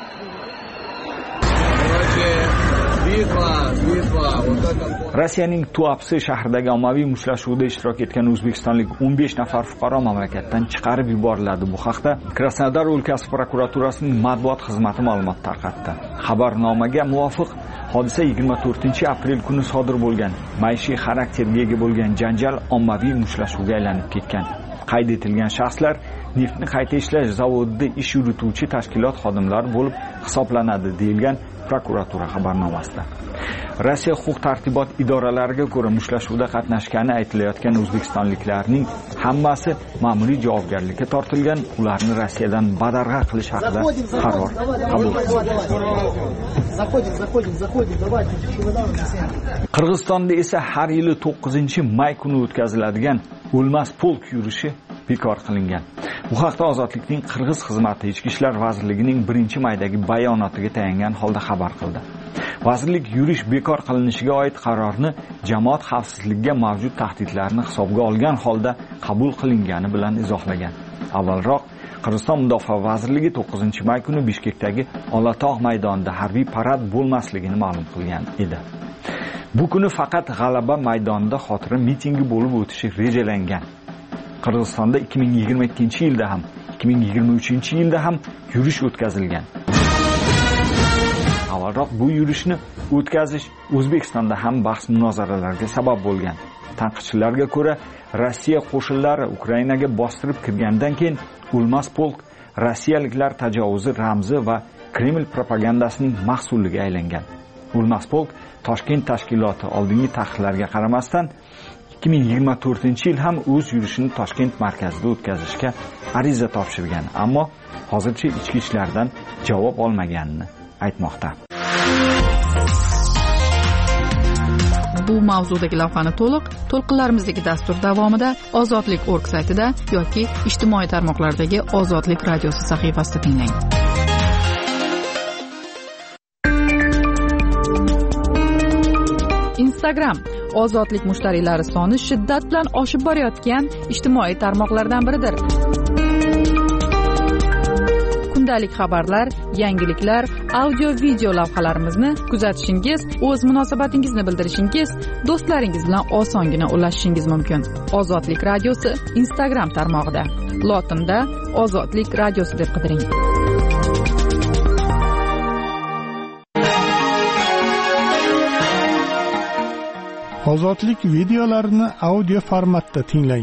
Rossiyaning Tuapse shahridagi ommaviy mushtlashuvda ishtirok etgan o'zbekistonlik 15 nafar fuqaro mamlakatdan chiqarib yuboriladi. Bu haqda Krasnodar o'lkasi prokuraturasining matbuot xizmati ma'lumot tarqatdi. Xabarnomaga muvofiq, hodisa 24-aprel kuni sodir bo'lgan. Maishiy xarakterga ega bo'lgan janjal ommaviy mushtlashuvga aylanib ketgan. Qayd etilgan shaxslar neftni qayta ishlash zavodida ish yurituvchi tashkilot xodimlari bo'lib hisoblanadi, deyilgan prokuratura xabarnomasida. Rossiya huquq-tartibot idoralariga ko'ra, mushtlashuvda qatnashgani aytilayotgan o'zbekistonliklarning hammasi ma'muriy javobgarlikka tortilgan, ularni Rossiyadan badarg'a qilish haqida qaror qabul qilindi. Qirg'izistonda esa har yili 9-may kuni o'tkaziladigan o'lmas polk yurishi bekor qilingan. Bu haqda Ozodlikning Qirg'iz xizmati Ichki ishlar vazirligining 1-maydagi bayonotiga tayangan holda xabar qildi. Vazirlik yurish bekor qilinishiga oid qarorni jamoat xavfsizligiga mavjud tahdidlarni hisobga olgan holda qabul qilingani bilan izohlagan. Avvalroq Qirg'iziston Mudofaa vazirligi 9-may kuni Bishkekdagi Olatog' maydonida harbiy parad bo'lmasligini ma'lum qilgan edi. Bu kuni faqat G'alaba maydonida xotira mitingi bo'lib o'tishi rejalangan. Qirg'izistonda 2022-yilda ham, 2023-yilda ham yurish o'tkazilgan. Avvalroq bu yurishni o'tkazish O'zbekistonda ham bahs munozaralarga sabab bo'lgan. Tanqidchilarga ko'ra, Rossiya qo'shinlari Ukrainaga bostirib kirgandan keyin O'lmas polk rossiyaliklar tajovuzi ramzi va Kreml propagandasining mahsuliga aylangan. O'lmas polk Toshkent tashkiloti oldingi taqiqlarga qaramasdan 2024-yil ham o'z yurishini Toshkent markazida o'tkazishga ariza topshirgan, ammo hozircha ichki ishlardan javob olmaganini aytmoqda. Bu mavzudagi lavhani to'lqinlarimizdagi dastur davomida ozodlik.org saytida yoki ijtimoiy tarmoqlardagi Ozodlik radiosi sahifasida tinglang. Instagram ozodlik mushtariylari soni shiddat bilan oshib borayotgan ijtimoiy tarmoqlardan biridir. Kundalik xabarlar, yangiliklar, audio-video lavhalarimizni kuzatishingiz, o'z munosabatingizni bildirishingiz, do'stlaringiz bilan osongina ulashishingiz mumkin. Ozodlik radiosi Instagram tarmog'ida. Lotinda Ozodlik radiosi deb qidiring. Ozodlik videolarini audio formatda tinglang.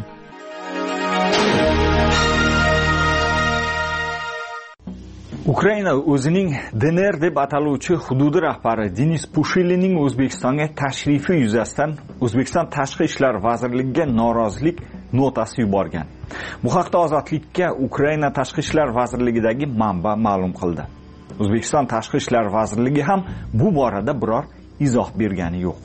Ukraina o'zining DNR deb ataluvchi hududi rahbari Denis Pushilinning O'zbekistonga tashrifi yuzasidan O'zbekiston Tashqi ishlar vazirligiga norozilik notasi yuborgan. Bu haqda Ozodlikka Ukraina Tashqi ishlar vazirligidagi manba ma'lum qildi. O'zbekiston Tashqi ishlar vazirligi ham bu borada biror izoh bergani yo'q.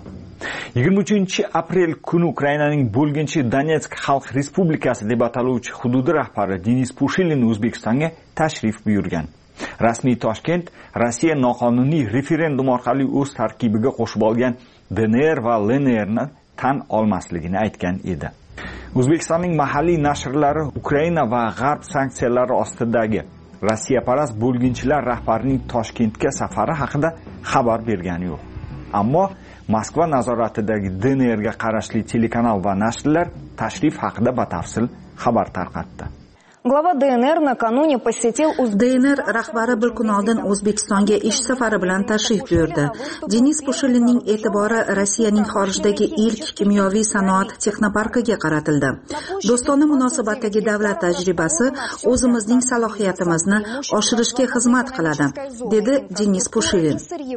23-aprel kuni Ukrainaning bo'lginchi Donetsk Xalq Respublikasi deb ataluvchi hududi rahbari Denis Pushilin O'zbekistonga tashrif buyurgan. Rasmiy Toshkent Rossiya noqonuniy referendum orqali o'z tarkibiga qo'shib olgan DNR va LNRni tan olmasligini aytgan edi. O'zbekistonning mahalliy nashrlari Ukraina va G'arb sanksiyalari ostidagi Rossiyaparast bo'lginchilar rahbarining Toshkentga safari haqida xabar bergani yo'q. Ammo Moskva nazoratidagi DNRga qarashli telekanal va nashrlar tashrif haqida batafsil xabar tarqatdi. Glava DNR накануне посетил DNR rahbari bir kun oldin O'zbekistonga ish safari bilan tashrif buyurdi. Denis Pushilinning e'tibori Rossiyaning xorijdagi ilk kimyoviy sanoat texnoparkiga qaratildi. Do'stona munosabatdagi davlat tajribasi o'zimizning salohiyatimizni oshirishga xizmat qiladi, dedi Denis Pushilin.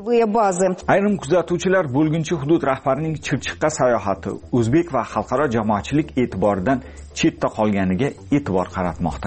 Ayrim kuzatuvchilar bo'lginchi hudud rahbarining Chirchiqqa sayohati o'zbek va xalqaro jamoatchilik e'tiboridan chetda qolganiga e'tibor qaratmoqda.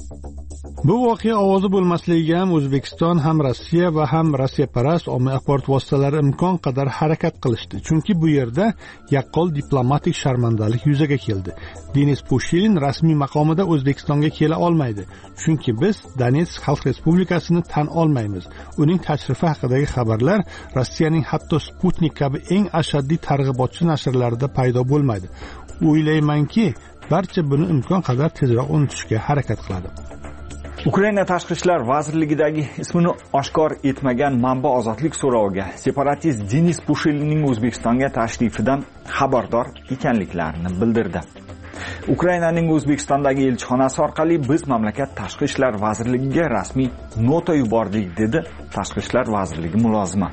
Bu voqea ovozi bo'lmasligiga ham O'zbekiston ham Rossiya va ham Rossiyaparast ommaviy axborot vositalari imkon qadar harakat qilishdi. Chunki bu yerda yaqqol diplomatik sharmandalik yuzaga keldi. Denis Pushilin rasmiy maqomida O'zbekistonga kela olmaydi. Chunki biz Donetsk Xalq Respublikasini tan olmaymiz. Uning tashrifi haqidagi xabarlar Rossiyaning hatto Sputnik kabi eng ashaddiy targ'ibotchi nashrlarida paydo bo'lmaydi. O'ylaymanki, barcha buni imkon qadar tezroq unutishga harakat qiladi. Ukraina Tashqi ishlar vazirligidagi ismini oshkor etmagan manba ozodlik so'roviga separatist Denis Pushilinning O'zbekistonga tashrifidan xabardor ekanliklarini bildirdi. Ukrainaning O'zbekistondagi elchixonasi orqali biz mamlakat Tashqi ishlar vazirligiga rasmiy nota yubordik, dedi Tashqi ishlar vazirligi mulozimi.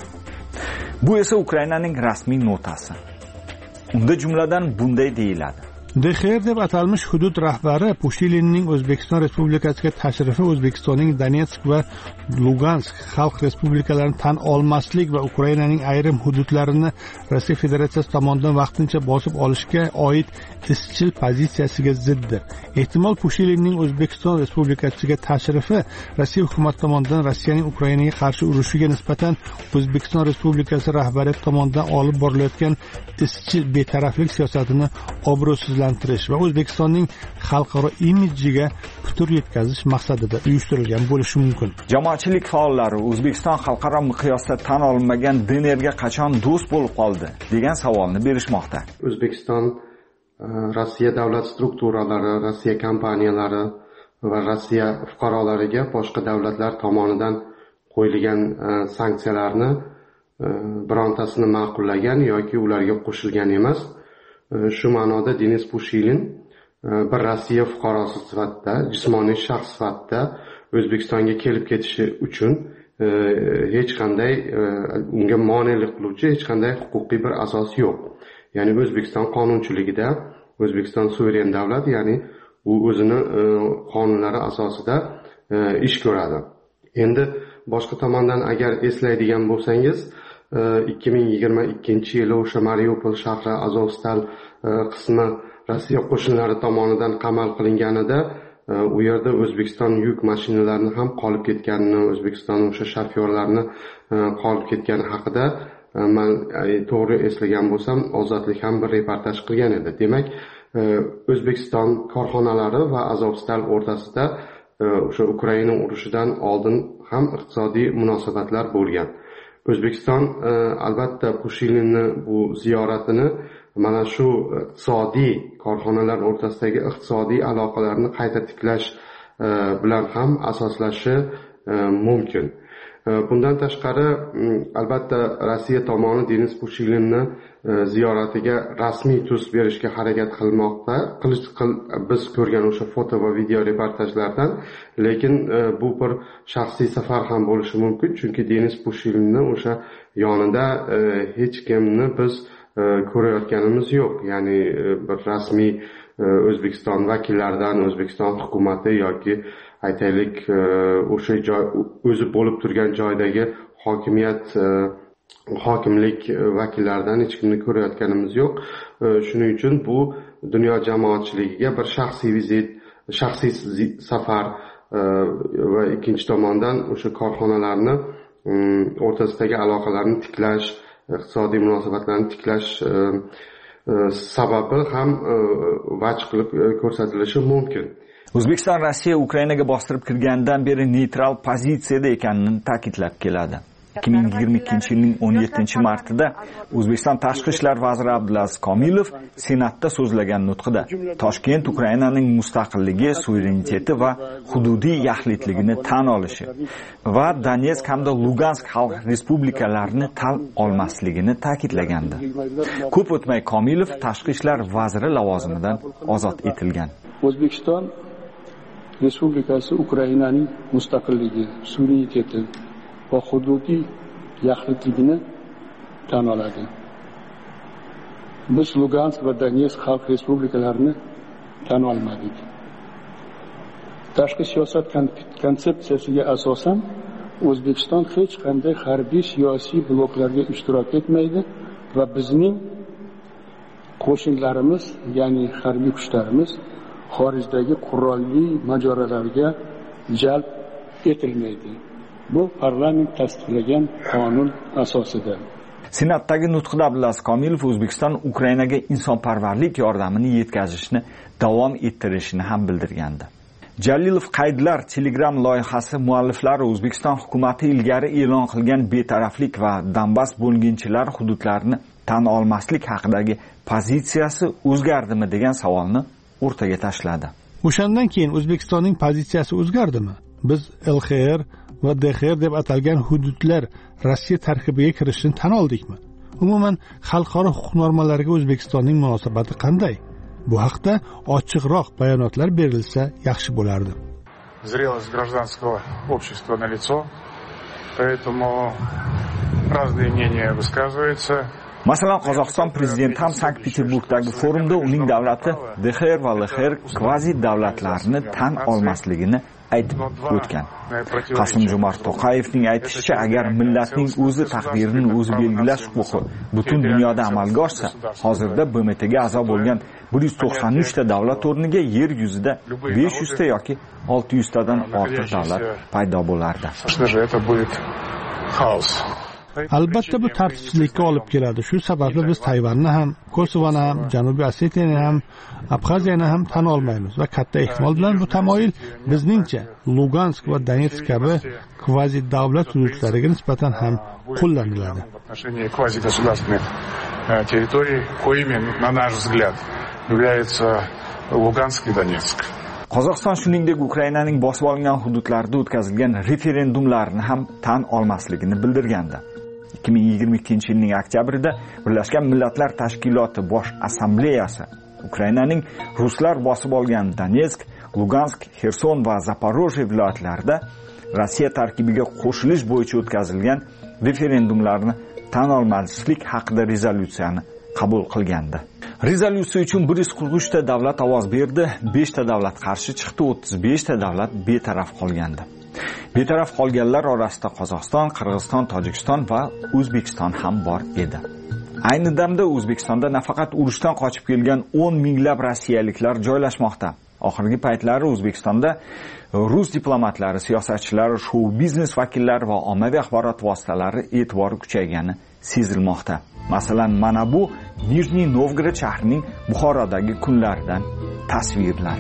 Bu esa Ukrainaning rasmiy notasi. Unda jumladan bunday deyiladi: DXR deb atalmish hudud rahbari Pushilinning O'zbekiston Respublikasiga tashrifi O'zbekistonning Donetsk va Lugansk xalq respublikalarini tan olmaslik va Ukrainaning ayrim hududlarini Rossiya Federatsiyasi tomonidan vaqtincha bosib olishga oid izchil pozitsiyasiga ziddir. Ehtimol Pushilinning O'zbekiston Respublikasiga tashrifi Rossiya hukumati tomonidan Rossiyaning Ukrainaga qarshi urushiga nisbatan O'zbekiston Respublikasi rahbariyati tomonidan olib borilayotgan izchil betaraflik siyosatini obro'sizlantirish va O'zbekistonning xalqaro imidjiga putur yetkazish maqsadida uyushtirilgan bo'lishi mumkin. Jamoatchilik faollari O'zbekiston xalqaro miqyosda tan olinmagan DNRga qachon do'st bo'lib qoldi degan savolni berishmoqda. O'zbekiston Rossiya davlat strukturalari, Rossiya kompaniyalari va Rossiya fuqarolariga boshqa davlatlar tomonidan qo'yilgan sanksiyalarni birontasini ma'qullagan yoki ularga qo'shilgan emas. Shu ma'noda Denis Pushilin bir Rossiya fuqarosi sifatida, jismoniy shaxs sifatida O'zbekistonga kelib ketishi uchun hech qanday unga monelik qiluvchi hech qanday huquqiy bir asos yo'q. Ya'ni O'zbekiston qonunchiligida O'zbekiston suveren davlat, ya'ni u o'zini qonunlari asosida ish ko'radi. Endi boshqa tomondan agar eslaydigan bo'lsangiz, 2022-yili o'sha Mariupol shahri Azovstal qismi Rossiya qo'shinlari tomonidan qamal qilinganida u yerda O'zbekiston yuk mashinalarini ham qolib ketganini, O'zbekiston o'sha shofyorlarni qolib ketgani haqida men to'g'ri eslagan bo'lsam, Ozodlik ham bir reportaj qilgan edi. Demak, O'zbekiston korxonalari va Azovstal o'rtasida o'sha Ukraina urushidan oldin ham iqtisodiy munosabatlar bo'lgan. O'zbekiston albatta Pushilinni bu ziyoratini mana shu iqtisodiy korxonalar o'rtasidagi iqtisodiy aloqalarni qayta tiklash bilan ham asoslashi mumkin. Bundan tashqari, albatta Rossiya tomoni Denis Pushilinni ziyoratiga rasmiy tus berishga harakat qilmoqda. Biz ko'rgan o'sha foto va video reportajlardan, lekin bu bir shaxsiy safar ham bo'lishi mumkin, chunki Denis Pushilinni o'sha yonida hech kimni biz ko'rayotganimiz yo'q. Ya'ni bir rasmiy O'zbekiston vakillaridan, O'zbekiston hukumati yoki aytaylik o'sha joy o'zi bo'lib turgan joydagi hokimlik vakillaridan hech kimni ko'rayotganimiz yo'q. Shuning uchun bu dunyo jamoatchiligiga bir shaxsiy vizit, shaxsiy safar va ikkinchi tomondan o'sha korxonalarni o'rtasidagi aloqalarni tiklash, iqtisodiy munosabatlarni tiklash sababi ham vaj qilib ko'rsatilishi mumkin. O'zbekiston Rossiya Ukrainaga bostirib kirgandan beri neytral pozitsiyada ekanini ta'kidlab keladi. 2022-yilning 17-martida O'zbekiston Tashqi ishlar vaziri Abdulaziz Komilov Senatda so'zlagan nutqida Toshkent Ukrainaning mustaqilligi, suvereniteti va hududiy yaxlitligini tan olishi va Donetsk hamda Lugansk xalq respublikalarini tan olmasligini ta'kidlagandi. Ko'p o'tmay Komilov Tashqi ishlar vaziri lavozimidan ozod etilgan. O'zbekiston Respublikasi Ukrainaning mustaqilligi, suvereniteti va hududiy yaxlitligini tan oladi. Biz Lugansk va Donetsk xalq respublikalarini tan olmadik. Tashqi siyosat konsepsiyasiga asosan O'zbekiston hech qanday harbiy siyosiy bloklarga ishtirok etmaydi va bizning qo'shinlarimiz, ya'ni harbiy kuchlarimiz xorijdagi qurolli mojarolarga jalb etilmaydi. Bu parlament tasdiqlagan qonun asosida. Senatdagi nutqida Abdulaziz Komilov O'zbekiston Ukrainaga insonparvarlik yordamini yetkazishni davom ettirishini ham bildirgandi. Jalilov qaydlar Telegram loyihasi mualliflari O'zbekiston hukumati ilgari e'lon qilgan betaraflik va Donbass bo'lginchilar hududlarini tan olmaslik haqidagi pozitsiyasi o'zgardimi degan savolni o'rtaga tashladi. O'shandan keyin O'zbekistonning pozitsiyasi o'zgardimi? Biz LXR va DXR deb atalgan hududlar Rossiya tarkibiga kirishini tan oldikmi? Umuman xalqaro huquq normalariga O'zbekistonning munosabati qanday? Bu haqda ochiqroq bayonotlar berilsa yaxshi bo'lardi. Зрелость гражданского общества налицо, поэтому разные мнения высказываются. Masalan, Qozog'iston prezidenti ham Sankt-Peterburgdagi forumda uning davlati DXR va LXR kvazi davlatlarni tan olmasligini aytib o'tgan. Qasim-Jomart To'qayevning aytishicha, agar millatning o'zi taqdirini o'zi belgilash huquqi butun dunyoda amalga oshsa, hozirda BMTga a'zo bo'lgan 193 ta davlat o'rniga yer yuzida 500 ta yoki 600 tadan ortiq davlat paydo bo'lardi. Albatta bu tartibsizlikka olib keladi. Shu sababli biz Tayvanni ham, Kosovoni ham, Janubiy Osetiyani ham, Abxaziyani ham tan olmaymiz va katta ehtimol bilan bu tamoyil bizningcha Lugansk va Donetsk kabi kvazi davlat hududlariga nisbatan ham qo'llaniladi. Квазигосударственных территорий, коими, на наш взгляд, являются Lugansk и Donetsk. Qozog'iston shuningdek Ukrainaning bosib olingan hududlarida o'tkazilgan referendumlarni ham tan olmasligini bildirgandi. 2022-yilning oktyabrida Birlashgan Millatlar Tashkiloti Bosh Assambleyasi Ukrainaning ruslar bosib olgan Donetsk, Lugansk, Xerson va Zaporojye viloyatlarida Rossiya tarkibiga qo'shilish bo'yicha o'tkazilgan referendumlarni tan olmaslik haqida rezolyutsiyani qabul qilgandi. Rezolyutsiya uchun 143 ta davlat ovoz berdi, 5 ta davlat qarshi chiqdi, 35 ta davlat betaraf qolgandi. Betaraf qolganlar orasida Qozog'iston, Qirg'iziston, Tojikiston va O'zbekiston ham bor edi. Ayni damda O'zbekistonda nafaqat urushdan qochib kelgan 10 minglab rossiyaliklar joylashmoqda. Oxirgi paytlari O'zbekistonda rus diplomatlari, siyosatchilari, shou-biznes vakillari va ommaviy axborot vositalari e'tibori kuchaygani sezilmoqda. Masalan, mana bu Nijniy Novgorod shahrining Buxorodagi kunlaridan tasvirlar.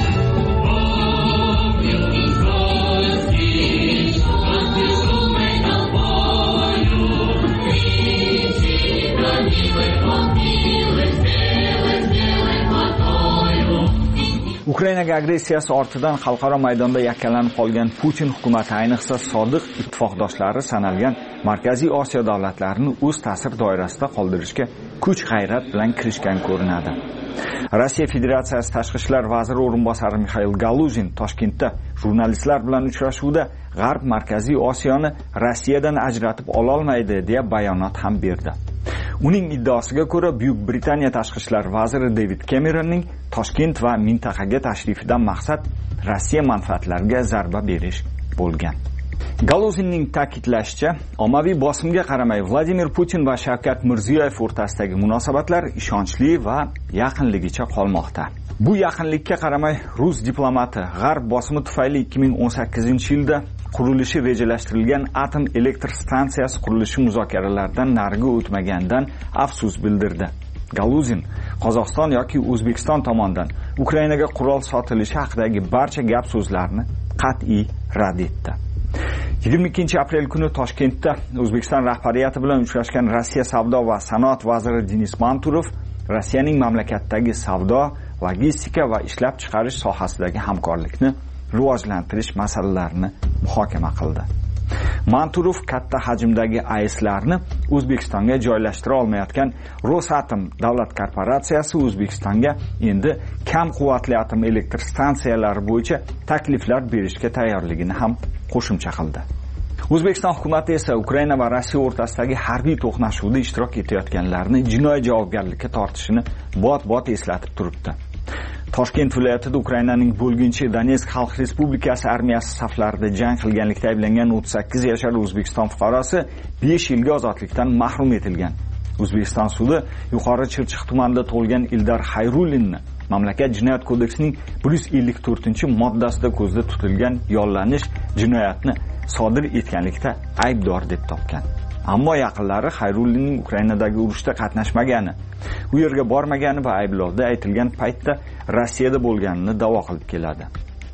Ukrainaga agressiyasi ortidan xalqaro maydonda yakkalanib qolgan Putin hukumati, ayniqsa sodiq ittifoqdoshlari sanalgan Markaziy Osiyo davlatlarini o'z ta'sir doirasida qoldirishga kuch-g'ayrat bilan kirishgan ko'rinadi. Rossiya Federatsiyasi Tashqi ishlar vaziri o'rinbosari Mixail Galuzin Toshkentda jurnalistlar bilan uchrashuvda G'arb Markaziy Osiyoni Rossiyadan ajratib ola olmaydi deya bayonot ham berdi. Uning iddaosiga ko'ra, Buyuk Britaniya Tashqi ishlar vaziri David Cameronning Toshkent va mintaqaga tashrifidan maqsad Rossiya manfaatlariga zarba berish bo'lgan. Galuzinning ta'kidlashicha, ommaviy bosimga qaramay Vladimir Putin va Shavkat Mirziyoyev o'rtasidagi munosabatlar ishonchli va yaqinligicha qolmoqda. Bu yaqinlikka qaramay rus diplomati G'arb bosimi tufayli 2018-yilda qurilishi rejalashtirilgan atom elektr stansiyasi qurilishi muzokaralaridan nariga o'tmaganidan afsus bildirdi. Galuzin Qozog'iston yoki O'zbekiston tomonidan Ukrainaga qurol sotilishi haqidagi barcha gap so'zlarni qat'iy rad etdi. 22-aprel kuni Toshkentda O'zbekiston rahbariyati bilan uchrashgan Rossiya savdo va sanoat vaziri Denis Manturov Rossiyaning mamlakatdagi savdo, logistika va ishlab chiqarish sohasidagi hamkorlikni rivojlantirish masalalarini muhokama qildi. Manturov katta hajmdagi AESlarni O'zbekistonga joylashtira olmayotgan Rosatom davlat korporatsiyasi O'zbekistonga endi kam quvvatli atom elektr stansiyalari bo'yicha takliflar berishga tayyorligini ham qo'shimcha qildi. O'zbekiston hukumati esa Ukraina va Rossiya o'rtasidagi harbiy to'qnashuvda ishtirok etayotganlarni jinoiy javobgarlikka tortishini bot-bot eslatib turibdi. Toshkent viloyatida Ukrainaning bo'lginchi Donetsk Xalq Respublikasi armiyasi saflarida jang qilganlikda ayblangan 38 yoshli O'zbekiston fuqarosi 5 yilga ozodlikdan mahrum etilgan. O'zbekiston sudi yuqori Chirchiq tumanida tug'ilgan Ildar Xayrullinni mamlakat jinoyat kodeksining 154-moddasida ko'zda tutilgan yollanish jinoyatni sodir etganlikda aybdor deb topgan. Ammo yaqinlari Xayrullinning Ukrainadagi urushda qatnashmagani, u yerga bormagani va ayblovda aytilgan paytda Rossiyada bo'lganini da'vo qilib keladi.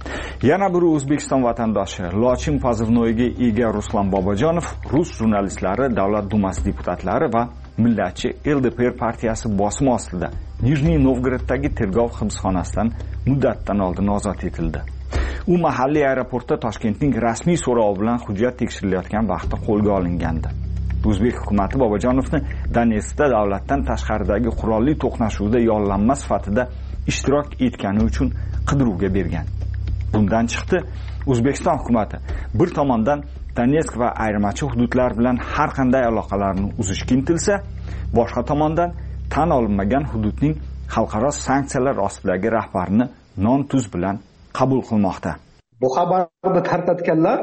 Yana bir O'zbekiston vatandoshi Lochin pozivnoyiga ega Ruslan Bobojonov rus jurnalistlari, Davlat dumasi deputatlari va millatchi LDPR partiyasi bosimi ostida Nijniy Novgoroddagi tergov hibsxonasidan muddatdan oldin ozod etildi. U mahalliy aeroportda Toshkentning rasmiy so'rovi bilan hujjat tekshirilayotgan vaqtda qo'lga olingandi. O'zbek hukumati Bobojonovni Donetskda davlatdan tashqaridagi qurolli to'qnashuvda yollanma sifatida ishtirok etgani uchun qidiruvga bergan. Bundan chiqdi, O'zbekiston hukumati bir tomondan Donetsk va ayirmachi hududlar bilan har qanday aloqalarni uzishga intilsa, boshqa tomondan tan olinmagan hududning xalqaro sanksiyalar ostidagi rahbarini non-tuz bilan qabul qilmoqda. Bu xabarni tarqatganlar,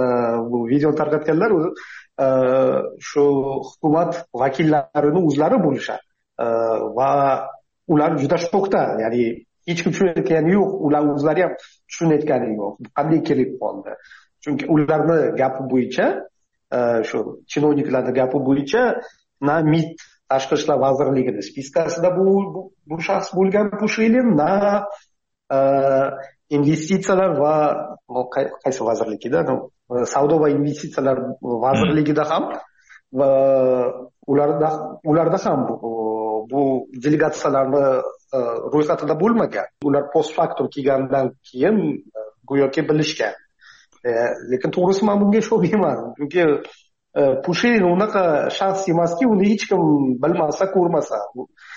bu video tarqatganlar shu hukumat vakillarini o'zlari bo'lishadi va ular juda shokda, ya'ni hech kim tushunayotgani yo'q, ular o'zlari ham tushunayotgani yo'q. Qanday kelib qoldi? Chunki ularni gapi bo'yicha, shu chinovniklarning gapi bo'yicha na MIT Tashqi ishlar vazirligining spiskasida bu shaxs bo'lgan Pushilin, na investitsiyalar va qaysi vazirligida, savdo va investitsiyalar vazirligida ham va ularda ham bu delegatsiyalarni ro'yxatida bo'lmagan. Ular post factum kelgandan keyin go'yoki bilishgan. Lekin to'g'risi men bunga ishonmayman. Chunki Pushilin unaqa shaxs emaski, uni hech kim bilmasa, ko'rmasa.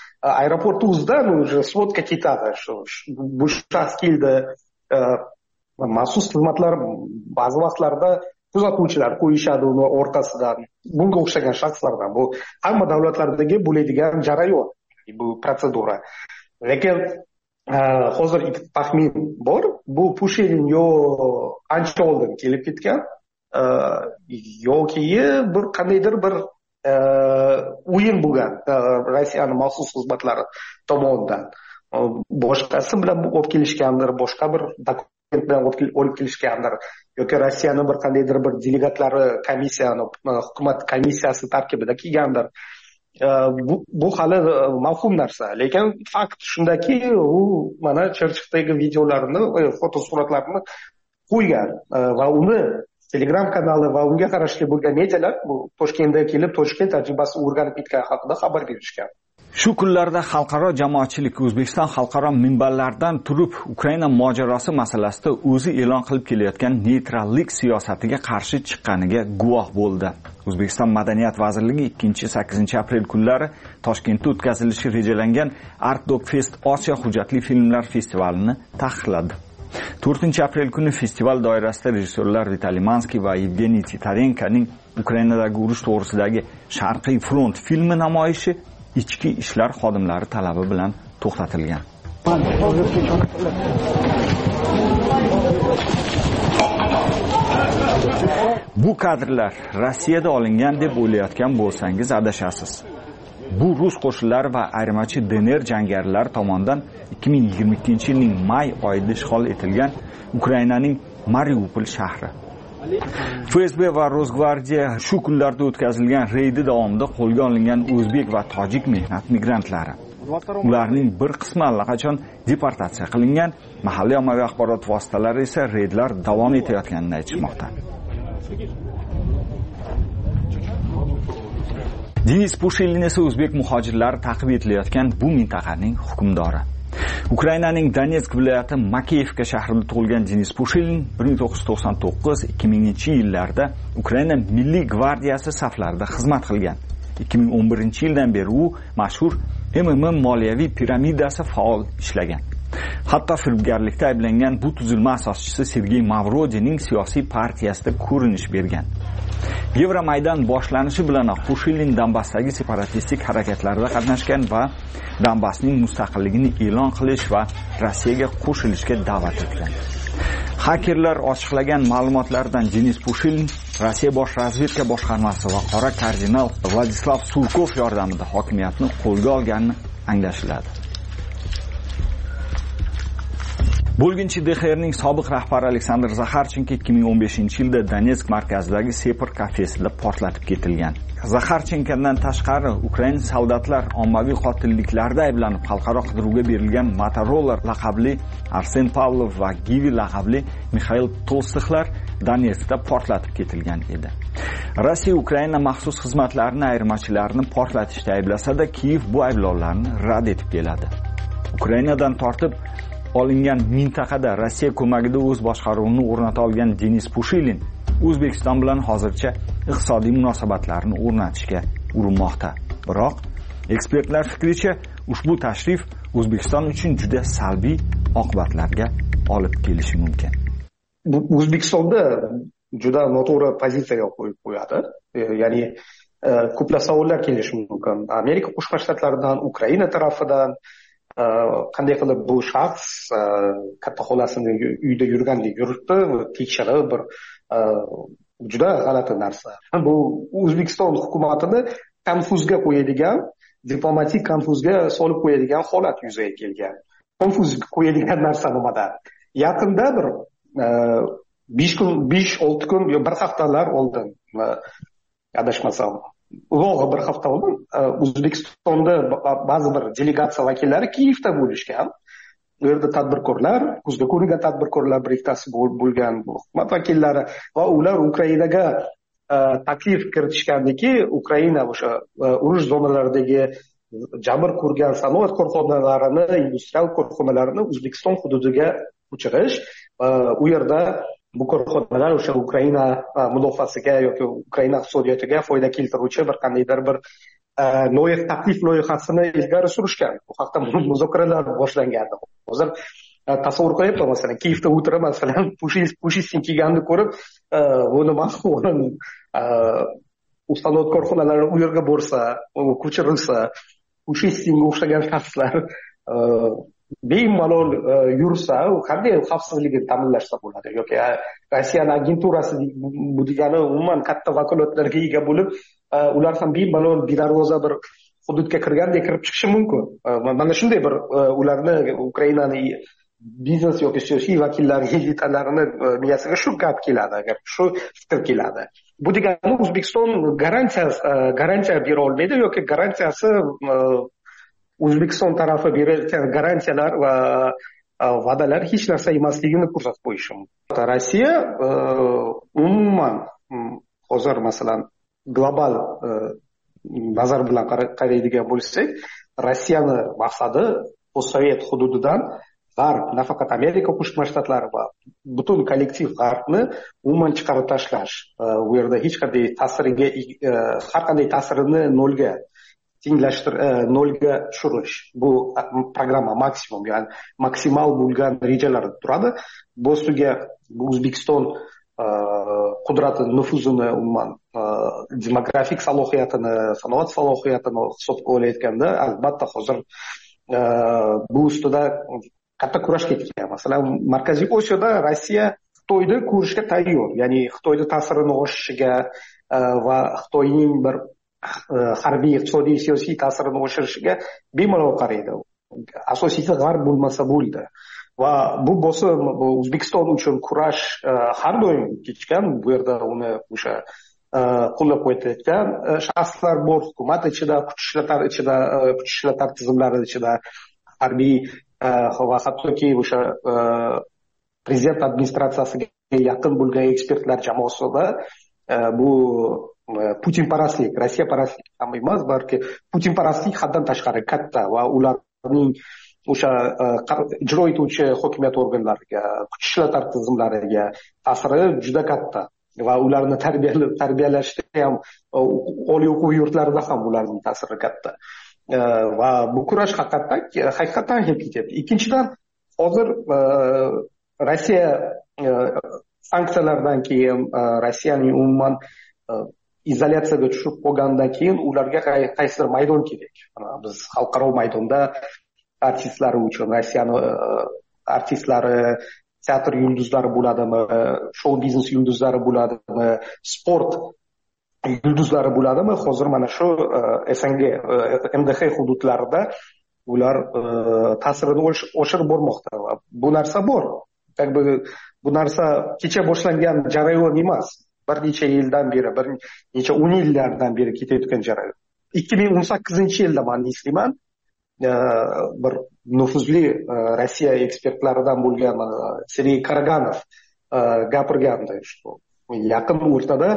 Aeroportda o'zida svodka ketadi. Bu shaxs keldi, maxsus xizmatlar ba'zi vaqtlarda kuzatuvchilar qo'yishadi uni orqasidan. Bunga o'xshagan shaxslardan bu hamma davlatlardagi bo'ladigan jarayon, bu protsedura. Lekin hozir ikkita taxmin bor. Bu Pushilin yo ancha oldin kelib ketgan, yoki bir qandaydir bir o'yin bo'lgan Rossiyaning maxsus xizmatlari tomonidan. Boshqasi bilan olib kelishgandir, boshqa bir dokument bilan olib kelishgandir, yoki Rossiyaning bir qandaydir bir delegatlari hukumat komissiyasi tarkibida kelgandir. Bu hali mavhum narsa. Lekin fakt shundaki, u mana Cherchikdagi videolarini, fotosuratlarini qo'ygan va uni Telegram kanali va unga qarashli bo'lgan medialar bu Toshkentga kelib, Toshkent tajribasini o'rganib ketgan haqida xabar berishgan. Shu kunlarda xalqaro jamoatchilik O'zbekiston xalqaro minbarlaridan turib Ukraina mojarosi masalasida o'zi e'lon qilib kelayotgan neytrallik siyosatiga qarshi chiqqaniga guvoh bo'ldi. O'zbekiston Madaniyat vazirligi 2-8 aprel kunlari Toshkentda o'tkazilishi rejalangan Art Dog Fest Osiyo hujjatli filmlar festivalini taqiqladi. 4 aprel kuni festival doirasida rejissyorlar Vitaliy Mansky va Yevgeniy Titarenkoning Ukrainadagi urush to'g'risidagi Sharqiy front filmi namoyishi ichki ishlar xodimlari talabi bilan to'xtatilgan. Bu kadrlar Rossiyada olingan deb o'ylayotgan bo'lsangiz adashasiz. Bu rus qo'shinlari va ayirmachi DNR jangarilari tomonidan 2022-yilning may oyida ishg'ol etilgan Ukrainaning Mariupol shahri. FSB va Rosgvardiya shu kunlarda o'tkazilgan reydi davomida qo'lga olingan o'zbek va tojik mehnat migrantlari. Ularning bir qismi allaqachon deportatsiya qilingan, mahalliy ommaviy axborot vositalari esa reydlar davom etayotganini aytishmoqda. Denis Pushilin esa o'zbek muhojirlari ta'qib etilayotgan bu mintaqaning hukmdori. Ukrainaning Donetsk viloyati Makeyevka shahrida tug'ilgan Denis Pushilin 1999-2000-yillarda Ukraina Milliy gvardiyasi saflarida xizmat qilgan. 2011-yildan beri u mashhur MMM moliyaviy piramidasi faol ishlagan. Hatto firibgarlikda ayblangan bu tuzilma asoschisi Sergey Mavrodining siyosiy partiyasida ko'rinish bergan. Yevromaydan boshlanishi bilanoq Pushilin Donbassdagi separatistik harakatlarda qatnashgan va Donbassning mustaqilligini e'lon qilish va Rossiyaga qo'shilishga da'vat etgan. Hakerlar ochiqlagan ma'lumotlardan Denis Pushilin Rossiya bosh razvedka boshqarmasi va qora kardinal Vladislav Surkov yordamida hokimiyatni qo'lga olganini anglashiladi. Bo'lginchi DXRning sobiq rahbari Aleksandr Zakharchenko 2015-yilda Donetsk markazidagi Separ kafesida portlatib ketilgan. Zakharchenkodan tashqari Ukraina soldatlar ommaviy qotilliklarda ayblanib xalqaro qidiruvga berilgan Motorola laqabli Arsen Pavlov va Givi laqabli Mikhail Tolstoylar Donetskda portlatib ketilgan edi. Rossiya Ukraina maxsus xizmatlarining ayirmachilarini portlatishda ayblasa-da, Kiyev bu ayblovlarni rad etib keladi. Ukrainadan tortib olingan mintaqada Rossiya ko'magida o'z boshqaruvini o'rnata olgan Denis Pushilin O'zbekiston bilan hozircha iqtisodiy munosabatlarni o'rnatishga urinmoqda. Biroq ekspertlar fikricha ushbu tashrif O'zbekiston uchun juda salbiy oqibatlarga olib kelishi mumkin. O'zbekistonda juda noto'g'ri pozitsiyaga qo'yib qo'yadi. Ya'ni ko'plab savollar kelishi mumkin. Amerika Qo'shma Shtatlaridan, Ukraina tarafidan qanday qilib bu shaxs katta xolasini uyda yurgandek yuribdi, tekshirib bir juda g'alati narsa. Bu O'zbekiston hukumatini konfuzga qo'yadigan, diplomatik konfuzga solib qo'yadigan holat yuzaga kelgan. Konfuz qo'yadigan narsa nimada? Yaqinda bir 5-6 kun, bir haftalar oldin, adashmasam, uzoq bir hafta oldin O'zbekistonda ba'zi bir delegatsiya vakillari Kiyevda bo'lishgan. Bu yerda tadbirkorlar, ko'zga ko'ringan tadbirkorlar bir ikkitasi bo'lgan hukumat vakillari va ular Ukrainaga taklif kiritishgandiki, Ukraina o'sha urush zonalaridagi jabr ko'rgan sanoat korxonalarini, industrial korxonalarini O'zbekiston hududiga ko'chirish, u yerda bu korxonalar o'sha Ukraina mudofaasiga yoki Ukraina iqtisodiyotiga foyda keltiruvchi bir qandaydir bir taklif loyihasini ilgari surishgan. Bu haqda muzokaralar boshlangan. Hozir tasavvur qilyapman, masalan Kiyevda o'tirib masalan Pushkin kiyganini ko'rib bu nima ustanot korxonalari u yerga borsa, ko'chirilsa, Pushkinga o'xshagan shaxslar bemalol yursa, u qanday xavfsizligini ta'minlashsa bo'ladi? Yoki Rossiyaning agenturasi bu degani umuman katta vakolatlarga ega bo'lib, ular ham bemalol bedarvoza bir hududga kirgandek kirib chiqishi mumkin. Mana shunday bir ularni Ukrainaning biznes yoki siyosiy vakillari, elitalarini miyasiga shu gap keladi, agar shu fikr keladi. Bu degani O'zbekiston garantiya bera olmaydi yoki garantiyasi O'zbekiston tarafi berayotgan garantiyalar va va'dalar hech narsa emasligini ko'rsatib qo'yishi mumkin. Rossiya umuman hozir masalan global nazar bilan qaraydigan bo'lsak, Rossiyani maqsadi postsovet hududidan G'arb, nafaqat Amerika Qo'shma Shtatlari va butun kollektiv G'arbni umuman chiqarib tashlash. U yerda hech qanday ta'siriga, har qanday ta'sirini nolga tushirish. Bu programma maksimum, ya'ni maksimal bo'lgan rejalar turadi. Bu ustiga O'zbekiston qudrati, nufuzini, umuman demografik salohiyatini, sanoat salohiyatini hisobga olayotganda, albatta hozir bu ustida katta kurash ketgan. Masalan, Markaziy Osiyoda Rossiya Xitoyni ko'rishga tayyor, ya'ni Xitoyning ta'sirini oshishiga va Xitoyning bir harbiy, iqtisodiy, siyosiy ta'sirini oshirishiga bemalol qaraydi. Asosiysi G'arb bo'lmasa bo'ldi. Va bu bosim O'zbekiston uchun kurash har doim kechgan. Bu yerda uni o'sha qo'llab qo'yayotgan shaxslar bor, hukumat ichida, kuch ishlatar tizimlari ichida, harbiy va hattoki o'sha prezident administratsiyasiga yaqin bo'lgan ekspertlar jamoasida bu Putinparastlik, Rossiya parastlik ham emas, balki Putinparastlik haddan tashqari katta va ularning o'sha ijro etuvchi hokimiyat organlariga, kuch ishlatar tizimlariga ta'siri juda katta va ularni tarbiyalashda ham, oliy o'quv yurtlarida ham ularning ta'siri katta. Va bu kurash haqiqatan ham ketyapti. Ikkinchidan, hozir Rossiya sanksiyalardan keyin, Rossiyaning umuman izolyatsiyaga tushib qolgandan keyin ularga qaysidir maydon kerak. Biz xalqaro maydonda artistlari uchun, Rossiyani artistlari, teatr yulduzlari bo'ladimi, shou biznes yulduzlari bo'ladimi, sport yulduzlari bo'ladimi, hozir mana shu SNG, MDH hududlarida ular ta'sirini oshirib bormoqda va bu narsa bor. Bu narsa kecha boshlangan jarayon emas. Bir necha yildan beri, bir necha 10 yillardan beri ketayotgan jarayon. 2018-yilda men eslayman, bir nufuzli Rossiya ekspertlaridan bo'lgan Sergey Karaganov gapirgandi, что yaqin o'rtada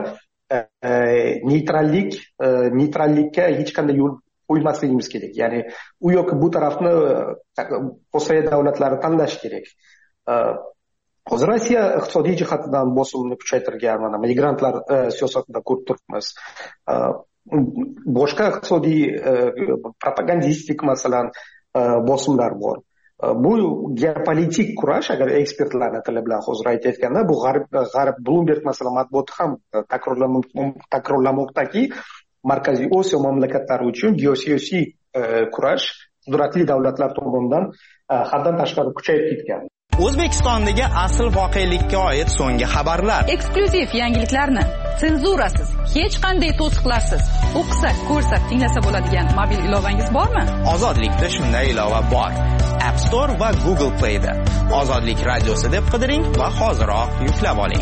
neytrallikka hech qanday yo'l qo'ymasligimiz kerak. Ya'ni u yoki bu tarafni postsovet davlatlari tanlash kerak. Hozir Rossiya iqtisodiy jihatdan bosimni kuchaytirgan, mana migrantlar siyosatida ko'rib turibmiz. Boshqa iqtisodiy propagandistik masalan bosimlar bor. Bu geopolitik kurash, agar ekspertlarning tili bilan hozir aytayotganda, bu G'arb Bloomberg masalan matbuoti ham takrorlamoqdaki, Markaziy Osiyo mamlakatlari uchun geosiyosiy kurash qudratli davlatlar tomonidan haddan tashqari kuchayib ketgan. O'zbekistondagi asl voqelikka oid so'nggi xabarlar, eksklyuziv yangiliklarni senzurasiz, hech qanday to'siqlarsiz o'qisa, ko'rsa, tinglasa bo'ladigan mobil ilovangiz bormi? Ozodlikda shunday ilova bor. App Store va Google Play da Ozodlik radiosi deb qidiring va hoziroq yuklab oling.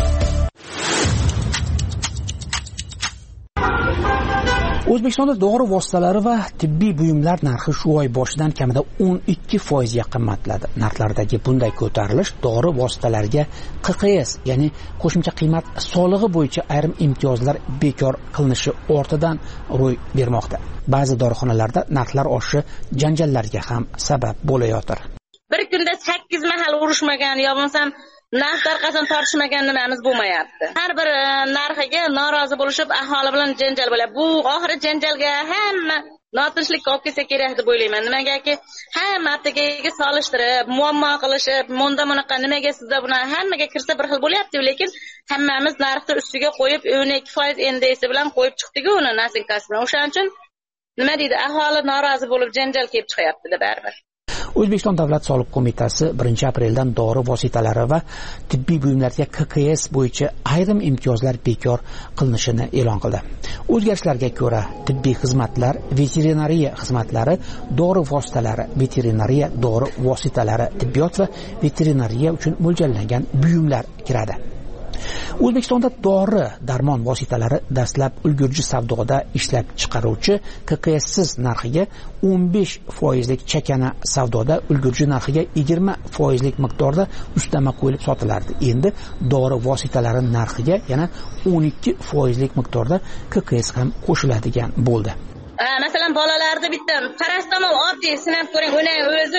O'zbekistonda dori vositalari va tibbiy buyumlar narxi shu oy boshidan kamida 12% qimmatladi. Narxlardagi bunday ko'tarilish dori vositalariga QQS, ya'ni qo'shimcha qiymat solig'i bo'yicha ayrim imtiyozlar bekor qilinishi ortidan ro'y bermoqda. Ba'zi dorixonalarda narxlar oshishi janjallarga ham sabab bo'layotir. Bir kunda 8 mahal urushmagan yo bo'lmasam narx tarqasini tortishmagan nimamiz bo'lmayapti. Har bir narxiga norozi bo'lishib, aholi bilan janjal bo'lyapti. Bu oxiri janjalga hamma notinchlikka olib kelsa kerak deb o'ylayman. Nimagaki hamma aptekaga solishtirib, muammo qilishib, munda bunaqa nimaga sizda buni hammaga kirsa bir xil bo'lyapti, lekin hammamiz narxni ustiga qo'yib 12% endesi bilan qo'yib chiqdik uni nasinkasi bilan. O'shaning uchun nima deydi, aholi norozi bo'lib janjal kelib chiqyapti-da baribir. O'zbekiston Davlat soliq qo'mitasi 1-apreldan dori vositalari va tibbiy buyumlarga KKS bo'yicha ayrim imtiyozlar bekor qilinishini e'lon qildi. O'zgarishlarga ko'ra, tibbiy xizmatlar, veterinariya xizmatlari, dori vositalari, veterinariya dori vositalari, tibbiyot va veterinariya uchun mo'ljallangan buyumlar kiradi. O'zbekistonda dori darmon vositalari dastlab ulgurji savdoda ishlab chiqaruvchi KKSsiz narxiga 15% chakana savdoda ulgurji narxiga 20% miqdorda ustama qo'yilib sotilardi. Endi dori vositalari narxiga yana 12% miqdorda KKS ham qo'shiladigan bo'ldi. Masalan, bolalarda bitta parastamol oddiy sinab ko'ring, uni o'zi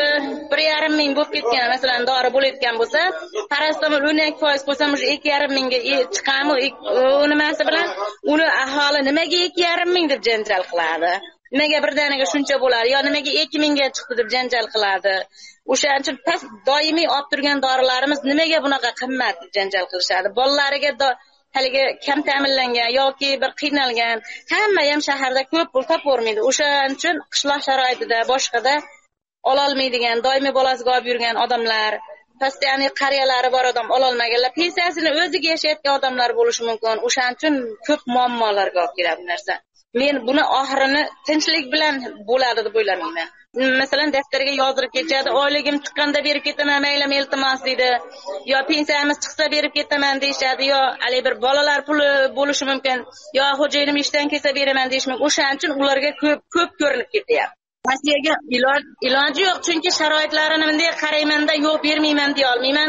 1,5 ming bo'lib ketgan, masalan, dori bo'layotgan bo'lsa, parastamol 12% qo'ysam, 2,5 mingga chiqami, u nimasi bilan uni aholi nimaga 2,5 ming deb janjal qiladi. Nimaga birdaniga shuncha bo'ladi, yo nimaga 2 mingga chiqdi deb janjal qiladi. O'shaning uchun past doimiy olib turgan dorilarimiz nimaga bunaqa qimmat deb janjal qilishadi. Bolalariga haligi kam ta'minlangan yoki bir qiynalgan, hamma ham shaharda ko'p pul topavermaydi. O'shaning uchun qishloq sharoitida boshqada ola olmaydigan, doimiy bolasiga olib yurgan odamlar, postoyanniy qariyalari bor odam ola olmaganlar, pensiyasini o'ziga yashayotgan odamlar bo'lishi mumkin. O'shaning uchun ko'p muammolarga olib keladi bu narsa. Men buni oxirini tinchlik bilan bo'ladi deb o'ylamayman. Masalan, daftarga yozdirib ketadi, oyligim chiqqanda berib ketaman, mayli iltimos deydi. Yo pensiyamiz chiqsa berib ketaman deyshadi, yo hali bir bolalar puli bo'lishi mumkin, yo xo'jayinim ishdan kelsa beraman deyish mumkin. O'shaning uchun ularga ko'p ko'rinib ketyapti. Rossiyaga iloji yo'q, chunki sharoitlarini bunday qaraymanda, yo'q bermayman deya olmayman.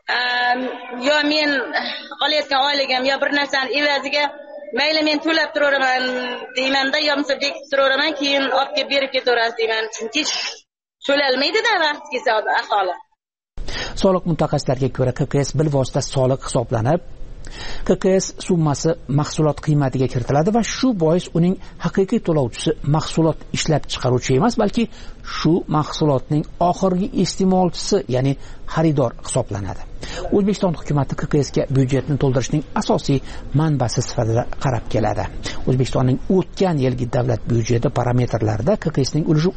Yo men olayotgan oyligim yo bir narsani evaziga mayli men to'lab turaman deymanda, yo bo'lmasa bekitib turaman, keyin olib kelib berib ketaverasiz deyman. Chunki to'lalmaydi-da vaqt kelsa aholi. Soliq mutaxassislariga ko'ra, KKS bilvosita soliq hisoblanib, KKS summasi mahsulot qiymatiga kiritiladi va shu bois uning haqiqiy to'lovchisi mahsulot ishlab chiqaruvchi emas, balki shu mahsulotning oxirgi iste'molchisi, ya'ni xaridor hisoblanadi. O'zbekiston hukumatı KKSga byudjetni to'ldirishning asosiy manbasi sifatida qarab keladi. O'zbekistonning o'tgan yilgi davlat byudjeti parametrlarida KKSning ulushi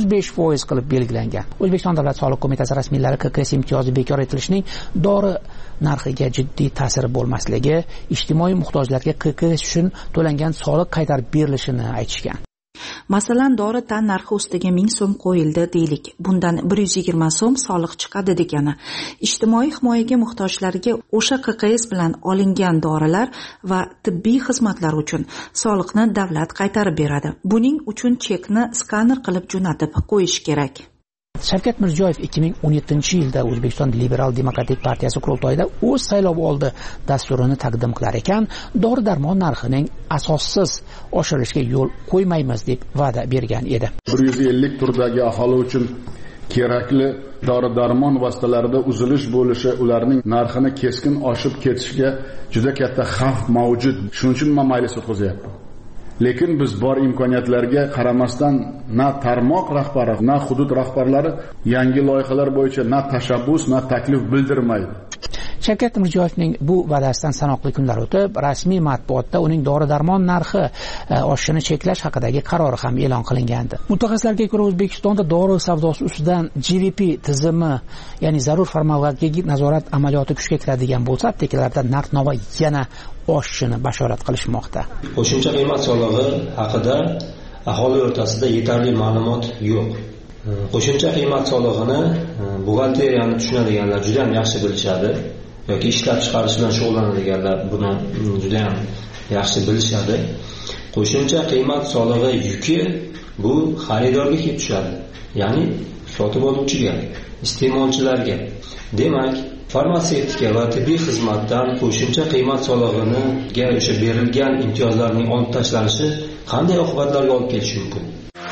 35% qilib belgilangan. O'zbekiston Davlat soliq qo'mitasi rasmiylari KKS imtiyozi bekor etilishining dori narxiga jiddiy ta'siri bo'lmasligi, ijtimoiy muhtojlarga KKS uchun to'langan soliq qaytarib berilishini aytishgan. Masalan, dori tan narxi ustiga 1000 so'm qo'yildi deylik. Bundan 120 so'm soliq chiqadi degani. Ijtimoiy himoyaga muhtojlarga o'sha KKS bilan olingan dorilar va tibbiy xizmatlar uchun soliqni davlat qaytarib beradi. Buning uchun chekni skaner qilib jo'natib qo'yish kerak. Shavkat Mirziyoyev 2017-yilda O'zbekiston Liberal Demokratik partiyasi qurultoyida o'z saylovoldi dasturini taqdim qilar ekan, dori-darmon narxining asossiz oshirilishiga yo'l qo'ymaymiz deb va'da bergan edi. 150 turdagi aholi uchun kerakli dori-darmon vositalarida uzilish bo'lishi ularning narxini keskin oshib ketishiga juda katta xavf mavjud. Shuning uchun men maylis o'tkazyapman. Lekin biz bor imkoniyatlarga qaramasdan na tarmoq rahbari, na hudud rahbarlari yangi loyihalar bo'yicha na tashabbus, na taklif bildirmaydi. Shavkat Mirziyoyevning bu va'dasidan sanoqli kunlar o'tib, rasmiy matbuotda uning dori-darmon narxi oshishini cheklash haqidagi qarori ham e'lon qilingandi. Mutaxassislarga ko'ra, O'zbekistonda dori savdosi ustidan GVP tizimi, ya'ni zarur farmakologik nazorat amaliyoti kuchga kiradigan bo'lsa, aptekalarda narx-navo yana oshishini bashorat qilishmoqda. Qo'shimcha qiymat solig'i haqida aholi o'rtasida yetarli ma'lumot yo'q. Qo'shimcha qiymat solig'ini buxgalteriyani tushunadiganlar juda ham yaxshi bilishadi, yoki ishlab chiqarish bilan shug'ullanadiganlar buni juda ham yaxshi bilishadi. Qo'shimcha qiymat solig'i yuki bu xaridorga kelib tushadi, ya'ni sotib oluvchiga, iste'molchilarga. Demak, farmatsevtika va tibbiy xizmatdan qo'shimcha qiymat solig'iga o'sha berilgan imtiyozlarning olib tashlanishi qanday oqibatlarga olib kelishi mumkin?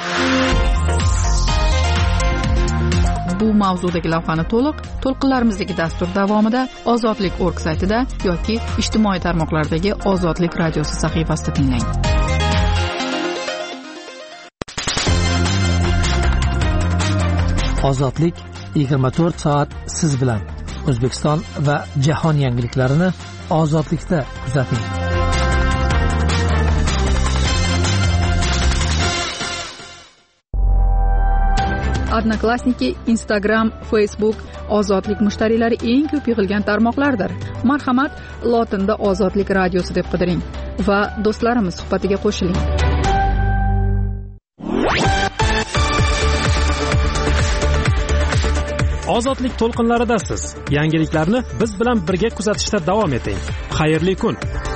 Bu mavzudagi lavhani to'lqinlarimizdagi dastur davomida Ozodlik.org saytida yoki ijtimoiy tarmoqlardagi Ozodlik radiosi sahifasida tinglang. Ozodlik 24 soat siz bilan. O'zbekiston va jahon yangiliklarini ozodlikda kuzating. Odnoklassniki, Instagram, Facebook ozodlik mushtariylari eng ko'p yig'ilgan tarmoqlardir. Marhamat, lotinda Ozodlik radiosi deb qidiring va do'stlarimiz suhbatiga qo'shiling. Ozodlik to'lqinlaridasiz. Yangiliklarni biz bilan birga kuzatishda davom eting. Xayrli kun.